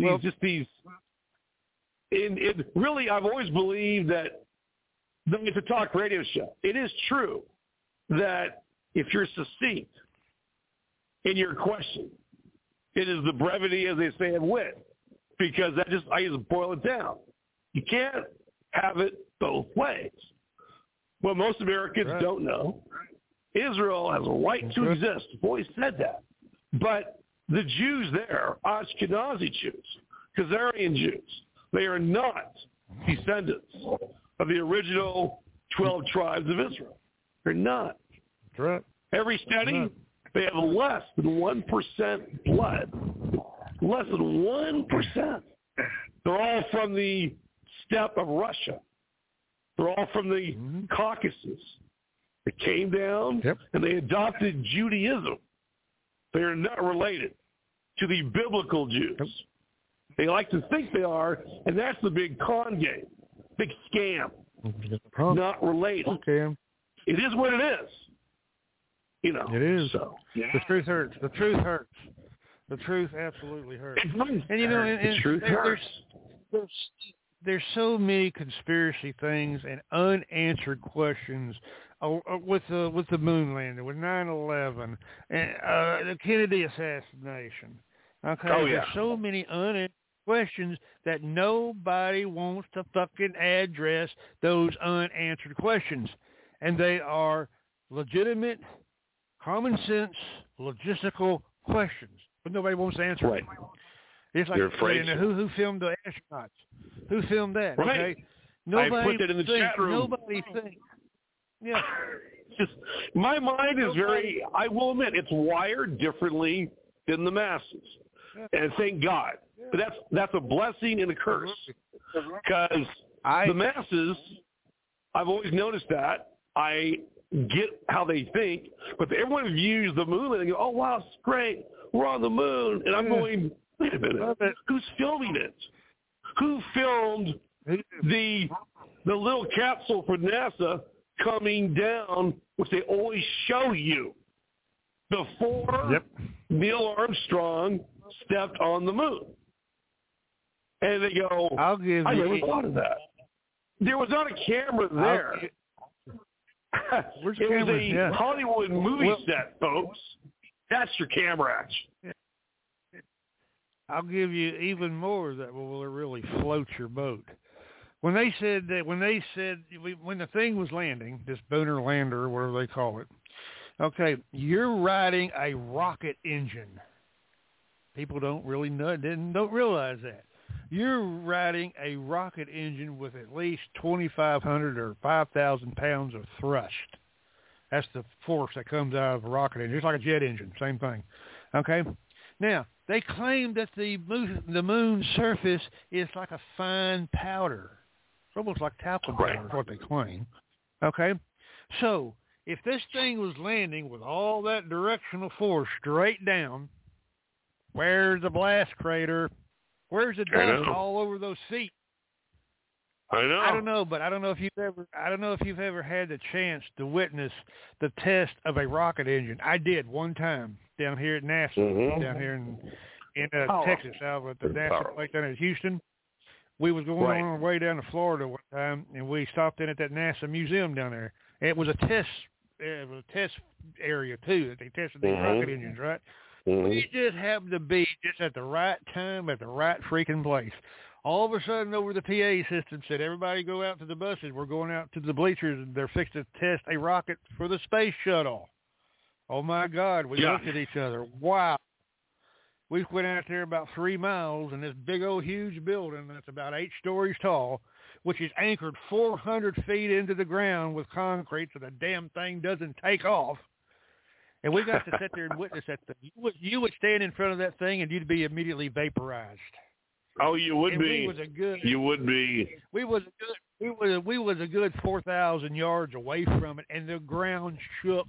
Really, I've always believed that it's a talk radio show. It is true that if you're succinct in your question, it is the brevity, as they say, of wit. Because I just boil it down. You can't have it both ways. Well, most Americans don't know. Israel has a right to exist. I've always said that. But the Jews there, Ashkenazi Jews, Khazarian Jews, they are not descendants of the original 12 tribes of Israel. They're not. That's right. Every study, they have less than 1% blood. Less than 1%. They're all from the steppe of Russia. They're all from the Caucasus. They came down and they adopted Judaism. They are not related to the biblical Jews. They like to think they are, and that's the big con game, big scam. Not related. Okay. It is what it is. It is. So, the truth hurts. The truth hurts. The truth absolutely hurts. And the truth hurts. There's so many conspiracy things and unanswered questions with the moon landing, with 9/11, and the Kennedy assassination. Okay, there's so many unanswered questions that nobody wants to fucking address those unanswered questions, and they are legitimate, common sense, logistical questions, but nobody wants to answer them. It's like who filmed the astronauts? Who filmed that? Right. Okay, nobody I put that in the chat room. Nobody thinks. Yeah. Just my mind is very. I will admit, it's wired differently than the masses, and thank God. But that's a blessing and a curse, because the masses, I've always noticed that. I get how they think, but everyone views the moon and they go, "Oh wow, it's great, we're on the moon," and I'm going, "Wait a minute, who's filming it? Who filmed the little capsule for NASA coming down, which they always show you before Neil Armstrong stepped on the moon?" And they go, I never thought of that. There was not a camera there. It was a Hollywood movie set, folks. That's your camera action. I'll give you even more that will really float your boat. When they said when the thing was landing, this lunar lander, whatever they call it, okay, you're riding a rocket engine. People don't realize that. You're riding a rocket engine with at least 2,500 or 5,000 pounds of thrust. That's the force that comes out of a rocket engine. It's like a jet engine, same thing. Okay? Now, they claim that the moon's surface is like a fine powder. It's almost like talcum powder is what they claim. Okay? So, if this thing was landing with all that directional force straight down, where's the blast crater? Where's the dust all over those seats? I know. I don't know, but I don't know if you've ever had the chance to witness the test of a rocket engine. I did one time down here at NASA, down here in Texas, out at the NASA place down in Houston. We was going on our way down to Florida one time, and we stopped in at that NASA museum down there. And it was a test area too that they tested these rocket engines, right? We just happened to be just at the right time at the right freaking place. All of a sudden, over the PA system said, "Everybody go out to the buses. We're going out to the bleachers, and they're fixed to test a rocket for the space shuttle." Oh my God! We looked at each other. Wow. We went out there about 3 miles in this big old huge building that's about 8 stories tall, which is anchored 400 feet into the ground with concrete, so the damn thing doesn't take off. And we got to sit there and witness that thing. You would stand in front of that thing, and you'd be immediately vaporized. Oh, you would be. You would be. We was a good 4,000 yards away from it, and the ground shook.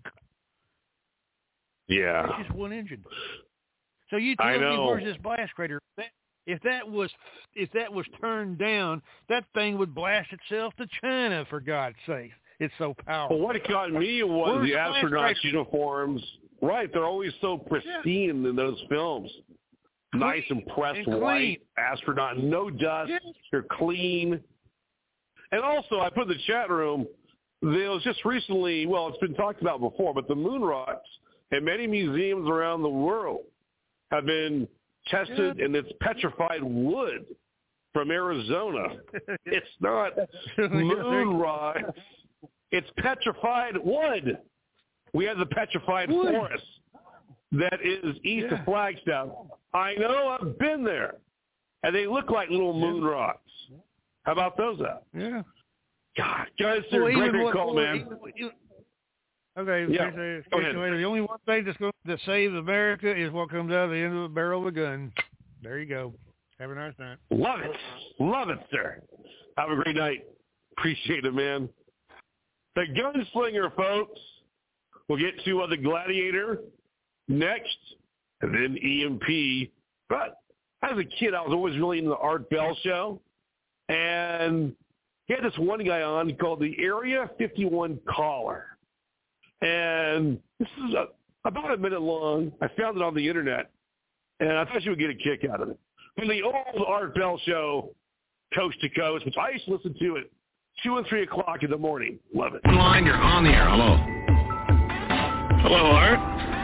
Yeah. That's just one engine. So you tell me where's this blast crater? If that was turned down, that thing would blast itself to China, for God's sake. It's so powerful. Well, what got me was the astronauts' uniforms. Right, they're always so pristine in those films. Nice and pressed white astronaut, no dust. They're clean. And also, I put in the chat room, there was just recently, well, it's been talked about before, but the moon rocks at many museums around the world have been tested, and it's petrified wood from Arizona. It's not moon rocks. It's petrified wood. We have the petrified forest that is east of Flagstaff. I know, I've been there. And they look like little moon rocks. How about those out? Yeah. God, guys, they're a great call, man. Okay, go ahead. The only one thing that's going to save America is what comes out of the end of the barrel of a gun. There you go. Have a nice night. Love it. Love it, sir. Have a great night. Appreciate it, man. The Gunslinger, folks. We'll get to the Gladiator next, and then EMP. But as a kid, I was always really into the Art Bell show. And he had this one guy on called the Area 51 Caller. And this is about a minute long. I found it on the internet, and I thought you would get a kick out of it. From the old Art Bell show, Coast to Coast, which I used to listen to at 2 and 3 o'clock in the morning. Love it. Line, you're on the air. Hello. Hello, Art.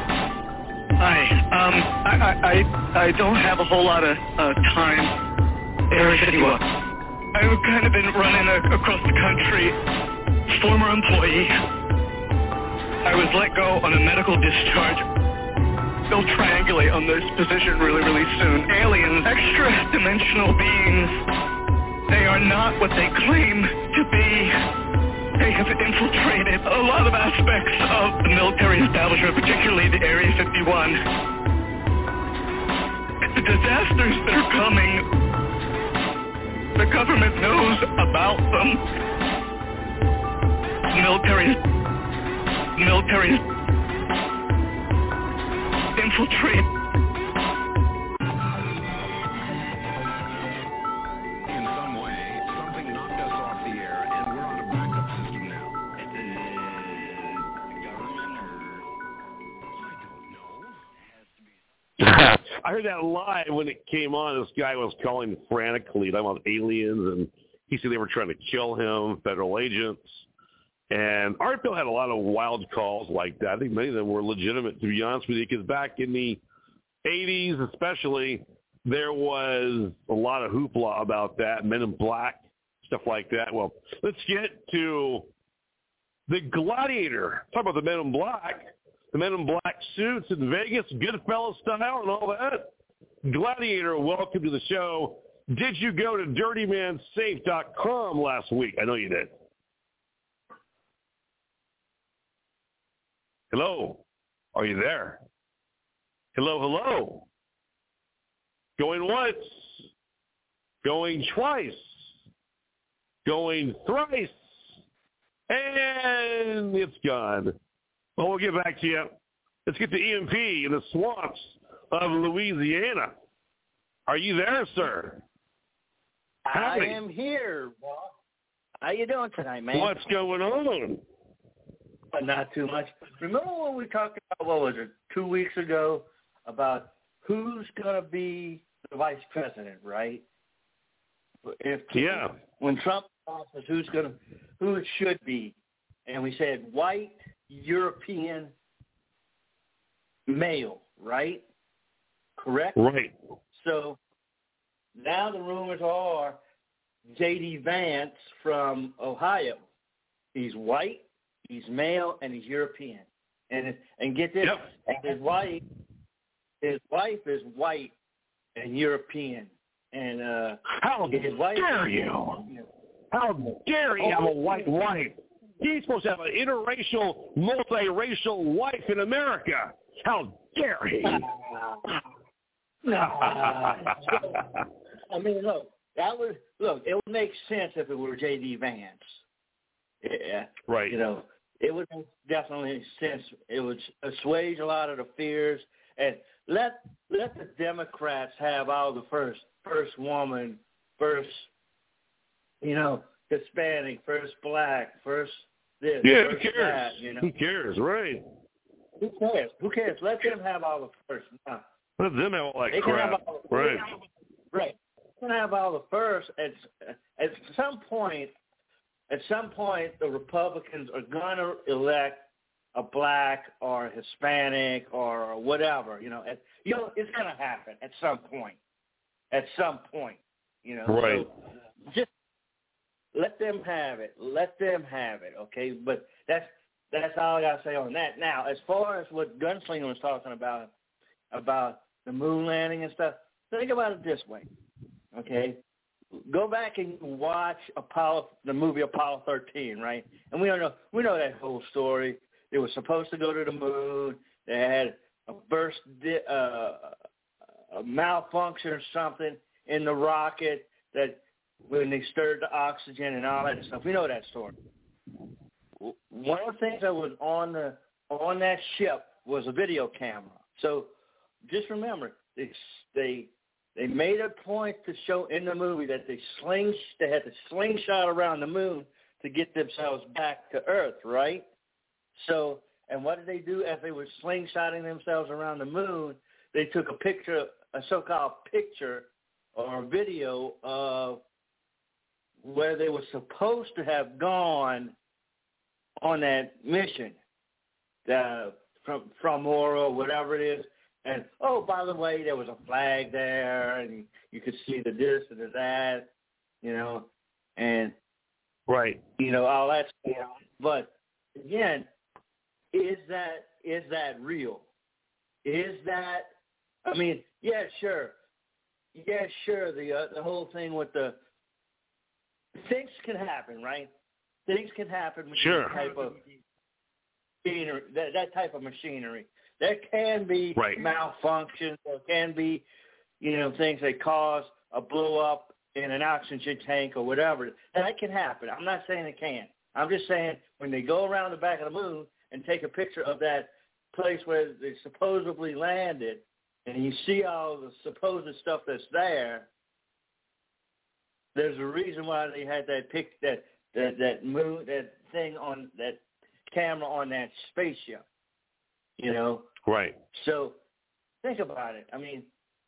Hi. I don't have a whole lot of time. Area 51. I've kind of been running across the country. Former employee. I was let go on a medical discharge. They'll triangulate on this position really, really soon. Aliens, extra-dimensional beings. They are not what they claim to be. They have infiltrated a lot of aspects of the military establishment, particularly the Area 51. The disasters that are coming, the government knows about them. Military infiltrate. In some way, something knocked us off the air, and we're on a backup system now. Government or... I don't know. I heard that live when it came on. This guy was calling frantically about aliens, and he said they were trying to kill him, federal agents. And Art Bell had a lot of wild calls like that. I think many of them were legitimate, to be honest with you, because back in the 80s especially, there was a lot of hoopla about that, Men in Black, stuff like that. Well, let's get to the Gladiator. Talk about the Men in Black. The Men in Black suits in Vegas, Goodfellas style and all that. Gladiator, welcome to the show. Did you go to DirtyManSafe.com last week? I know you did. Hello, are you there? Hello. Going once, going twice, going thrice, and it's gone. Well, we'll get back to you. Let's get to EMP in the swamps of Louisiana. Are you there, sir? Howdy. I am here, Bob. How you doing tonight, man? What's going on? Not too much. Remember when we talked about, what was it, 2 weeks ago, about who's going to be the vice president, right? When Trump office, who it should be. And we said white, European, male, right? Correct? Right. So now the rumors are J.D. Vance from Ohio. He's white. He's male and he's European, and get this, his wife is white and European, and how dare you? How dare he have a white wife? He's supposed to have an interracial, multiracial wife in America. How dare he? I mean, look, it would make sense if it were J.D. Vance. Yeah, right. You know, it would definitely make sense. It would assuage a lot of the fears, and let the Democrats have all the first woman, first, Hispanic, first black, first this, first who cares? That, Who cares, right? Who cares? Let them have all the first. Let them have all that crap, right? Right. They can have all the first. At some point, the Republicans are going to elect a black or a Hispanic or whatever. It's going to happen at some point. Right. So just let them have it. Okay. But that's all I got to say on that. Now, as far as what Gunslinger was talking about the moon landing and stuff, think about it this way. Okay. Go back and watch the movie Apollo 13, right? And we know that whole story. They were supposed to go to the moon. They had a malfunction or something in the rocket that when they stirred the oxygen and all that stuff. We know that story. One of the things that was on that ship was a video camera. So just remember, they made a point to show in the movie that they had to slingshot around the moon to get themselves back to Earth, right? So, and what did they do as they were slingshotting themselves around the moon? They took a so-called picture or a video of where they were supposed to have gone on that mission from Moro, whatever it is. And, oh, by the way, there was a flag there, and you could see the this and the that, you know, and, right, you know, all that stuff. But, again, is that real? Is that, I mean, yeah, sure. Yeah, sure, the whole thing with the, things can happen, right? Things can happen with sure. that type of machinery, that type of machinery. There can be malfunctions. There can be, you know, things that cause a blow up in an oxygen tank or whatever. That can happen. I'm not saying it can't. I'm just saying when they go around the back of the moon and take a picture of that place where they supposedly landed, and you see all the supposed stuff that's there, there's a reason why they had that moon, that thing on that camera on that spaceship, you know. Right. So think about it. I mean,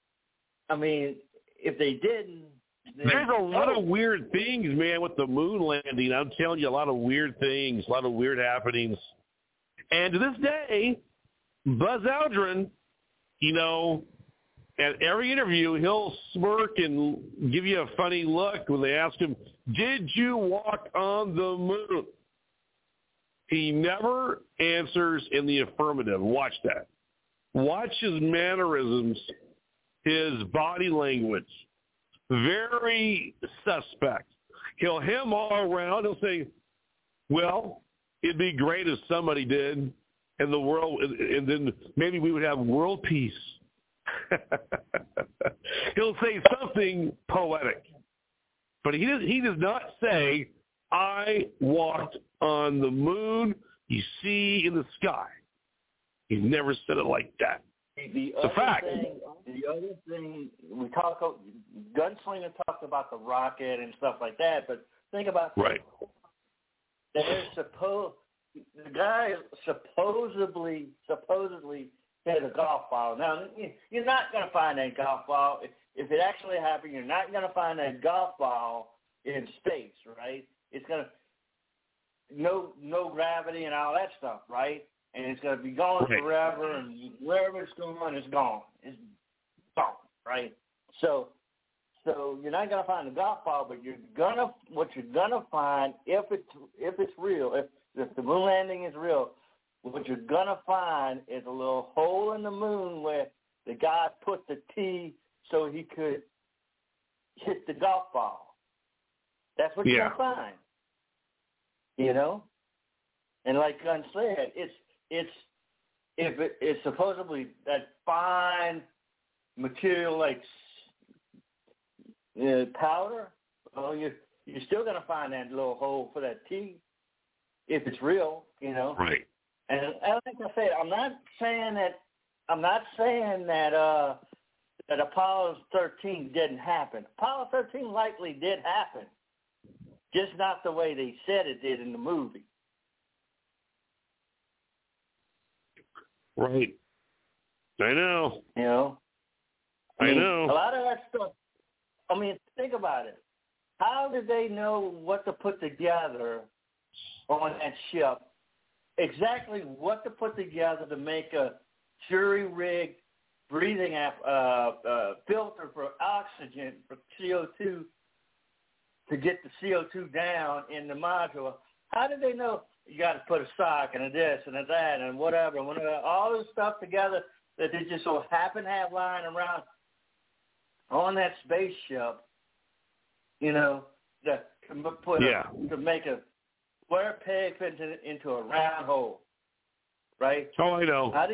if they didn't, there's a lot of weird things, man, with the moon landing. I'm telling you, a lot of weird things, a lot of weird happenings. And to this day, Buzz Aldrin, you know, at every interview, he'll smirk and give you a funny look when they ask him, did you walk on the moon? He never answers in the affirmative. Watch that. Watch his mannerisms, his body language. Very suspect. He'll hem all around. He'll say, well, it'd be great if somebody did, and the world, and then maybe we would have world peace. He'll say something poetic, but he does not say, I walked on the moon you see in the sky. He's never said it like that. The other thing, we talk, Gunslinger talked about the rocket and stuff like that, but think about the guy supposedly hit a golf ball. Now, you're not going to find that golf ball. If it actually happened, you're not going to find that golf ball in space, right? It's going to, no gravity and all that stuff, right? And it's going to be gone forever, and wherever it's going, it's gone. It's gone, right? So you're not going to find the golf ball, but what you're gonna find, if it's real, if the moon landing is real, what you're gonna find is a little hole in the moon where the guy put the tee so he could hit the golf ball. That's what you're gonna find. You know, and like Gunn said, it's supposedly that fine material like powder. Well, you're still gonna find that little hole for that tee if it's real, you know. Right. And like I said, I'm not saying that that Apollo 13 didn't happen. Apollo 13 likely did happen, just not the way they said it did in the movie. Right. I know. You know? I know. A lot of that stuff, I mean, think about it. How did they know what to put together on that ship? Exactly what to put together to make a jury-rigged breathing filter for oxygen, for CO2, to get the CO2 down in the module. How did they know you got to put a sock and a this and a that and whatever, all this stuff together that they just so happen to have lying around on that spaceship, you know, to make a square peg into a round hole, right? Oh, I know. How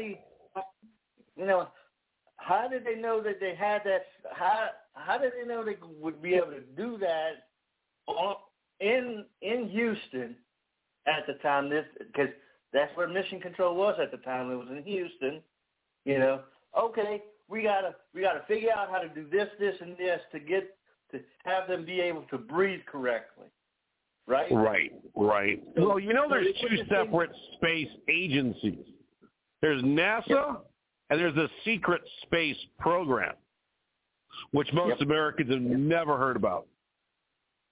did they know that they had that? How did they know they would be able to do that in Houston at the time? Because that's where Mission Control was at the time. It was in Houston. You know, okay, we gotta figure out how to do this, and this to have them be able to breathe correctly. Right? Right. Well, you know, there's two separate space agencies. There's NASA and there's the secret space program, which most Americans have never heard about.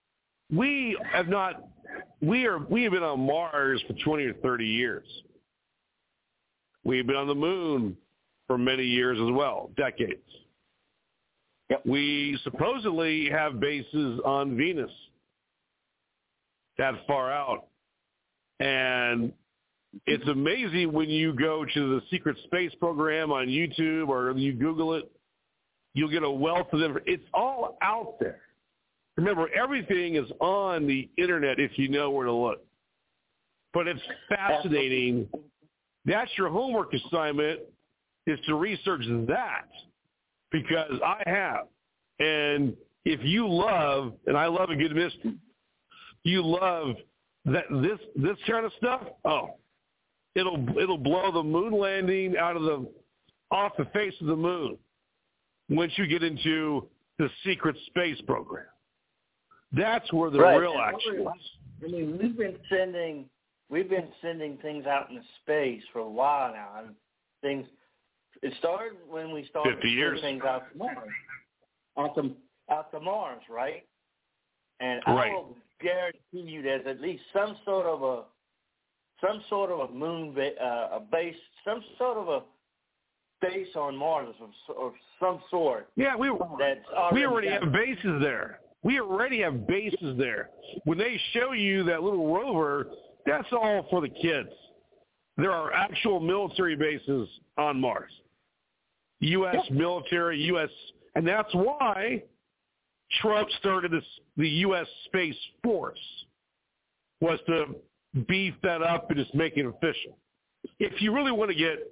we have been on Mars for 20 or 30 years. We've been on the moon for many years as well, decades. Yep. We supposedly have bases on Venus that far out. And it's amazing when you go to the secret space program on YouTube or you Google it, you'll get a wealth of information. It's all out there. Remember, everything is on the internet if you know where to look. But it's fascinating. That's your homework assignment, is to research that, because I have. And if you love, and I love a good mystery, you love that this kind of stuff, it'll blow the moon landing off the face of the moon once you get into the secret space program. That's where the real action is. I mean, we've been sending things out into space for a while now. And it started when we started 50 years. Things out to Mars. Out to Mars, right? And right. I will guarantee you there's at least some sort of a moon base, some sort of a base on Mars of some sort. Yeah, we already have bases there. We already have bases there. When they show you that little rover, that's all for the kids. There are actual military bases on Mars. U.S. military, U.S. And that's why Trump started the U.S. Space Force, was to beef that up and just make it official. If you really want to get,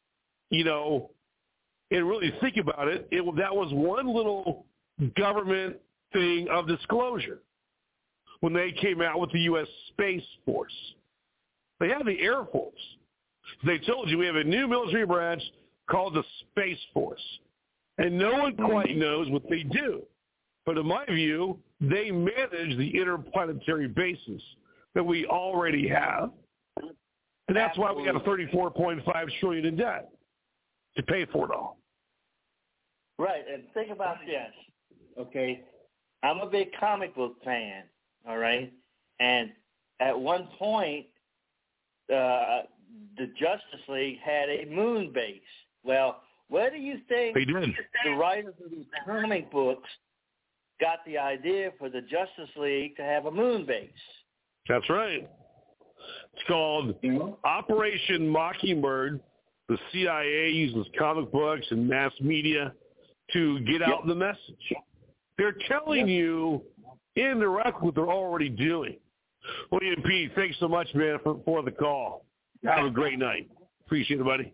and really think about it, that was one little government thing of disclosure when they came out with the U.S. Space Force. They have the Air Force. They told you we have a new military branch called the Space Force. And no one quite knows what they do. But in my view, they manage the interplanetary bases that we already have. And that's why we got a $34.5 trillion in debt to pay for it all. Right, and think about this, okay? I'm a big comic book fan, all right? And at one point, the Justice League had a moon base. Well, where do you think the writers of these comic books got the idea for the Justice League to have a moon base? That's right. It's called Operation Mockingbird. The CIA uses comic books and mass media to get out the message. They're telling you indirectly what they're already doing. William P., thanks so much, man, for the call. Have a great night. Appreciate it, buddy.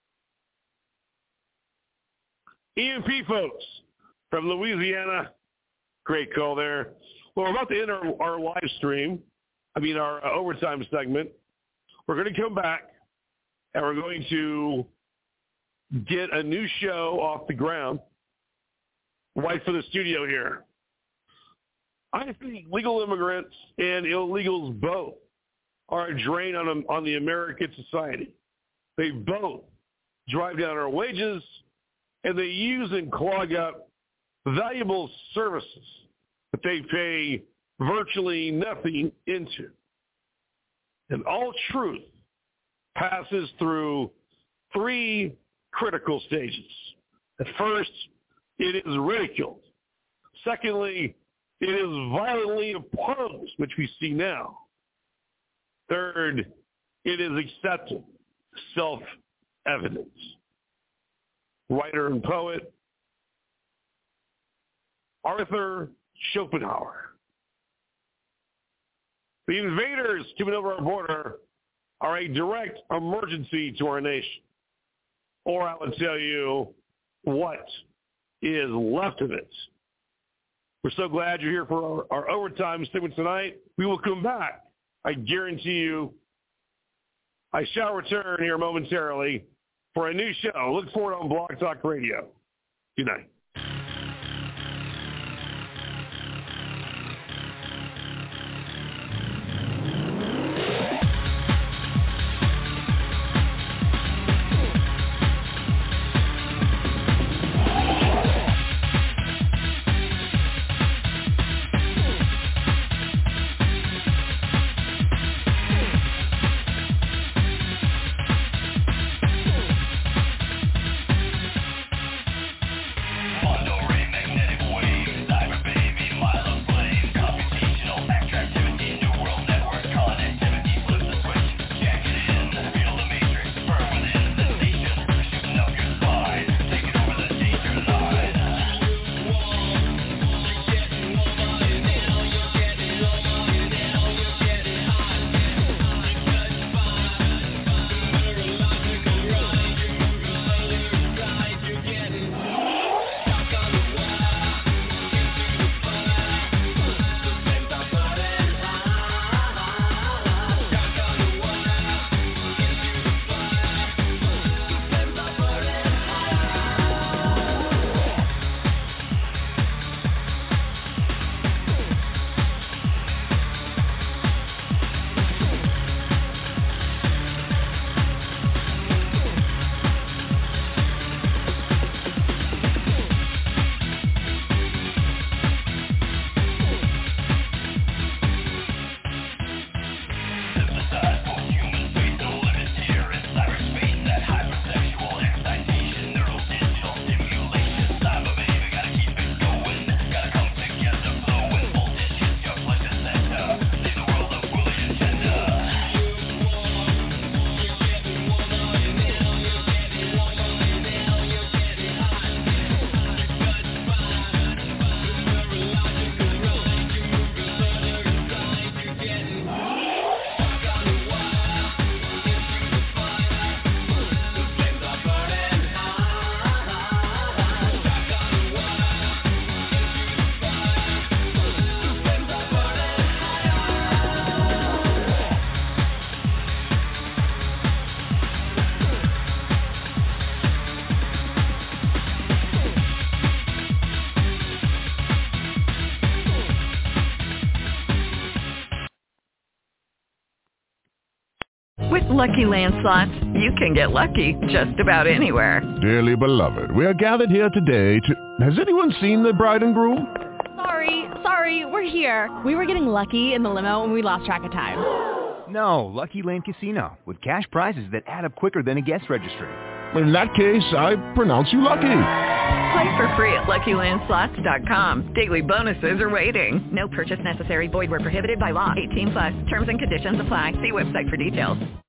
EMP folks from Louisiana, great call there. Well, we're about to end our live stream, our overtime segment. We're going to come back, and we're going to get a new show off the ground right for the studio here. I think legal immigrants and illegals both are a drain on the American society. They both drive down our wages, and they use and clog up valuable services that they pay virtually nothing into. And all truth passes through three critical stages. At first, it is ridiculed. Secondly, it is violently opposed, which we see now. Third, it is accepted, self-evident. Writer and poet Arthur Schopenhauer. The invaders coming over our border are a direct emergency to our nation. Or I would tell you what is left of it. We're so glad you're here for our overtime segment tonight. We will come back. I guarantee you I shall return here momentarily for a new show. Look for it on Blog Talk Radio. Good night. With Lucky Land Slots, you can get lucky just about anywhere. Dearly beloved, we are gathered here today to... Has anyone seen the bride and groom? Sorry, we're here. We were getting lucky in the limo and we lost track of time. No, Lucky Land Casino, with cash prizes that add up quicker than a guest registry. In that case, I pronounce you lucky. Play for free at LuckyLandSlots.com. Daily bonuses are waiting. No purchase necessary. Void where prohibited by law. 18+. Terms and conditions apply. See website for details.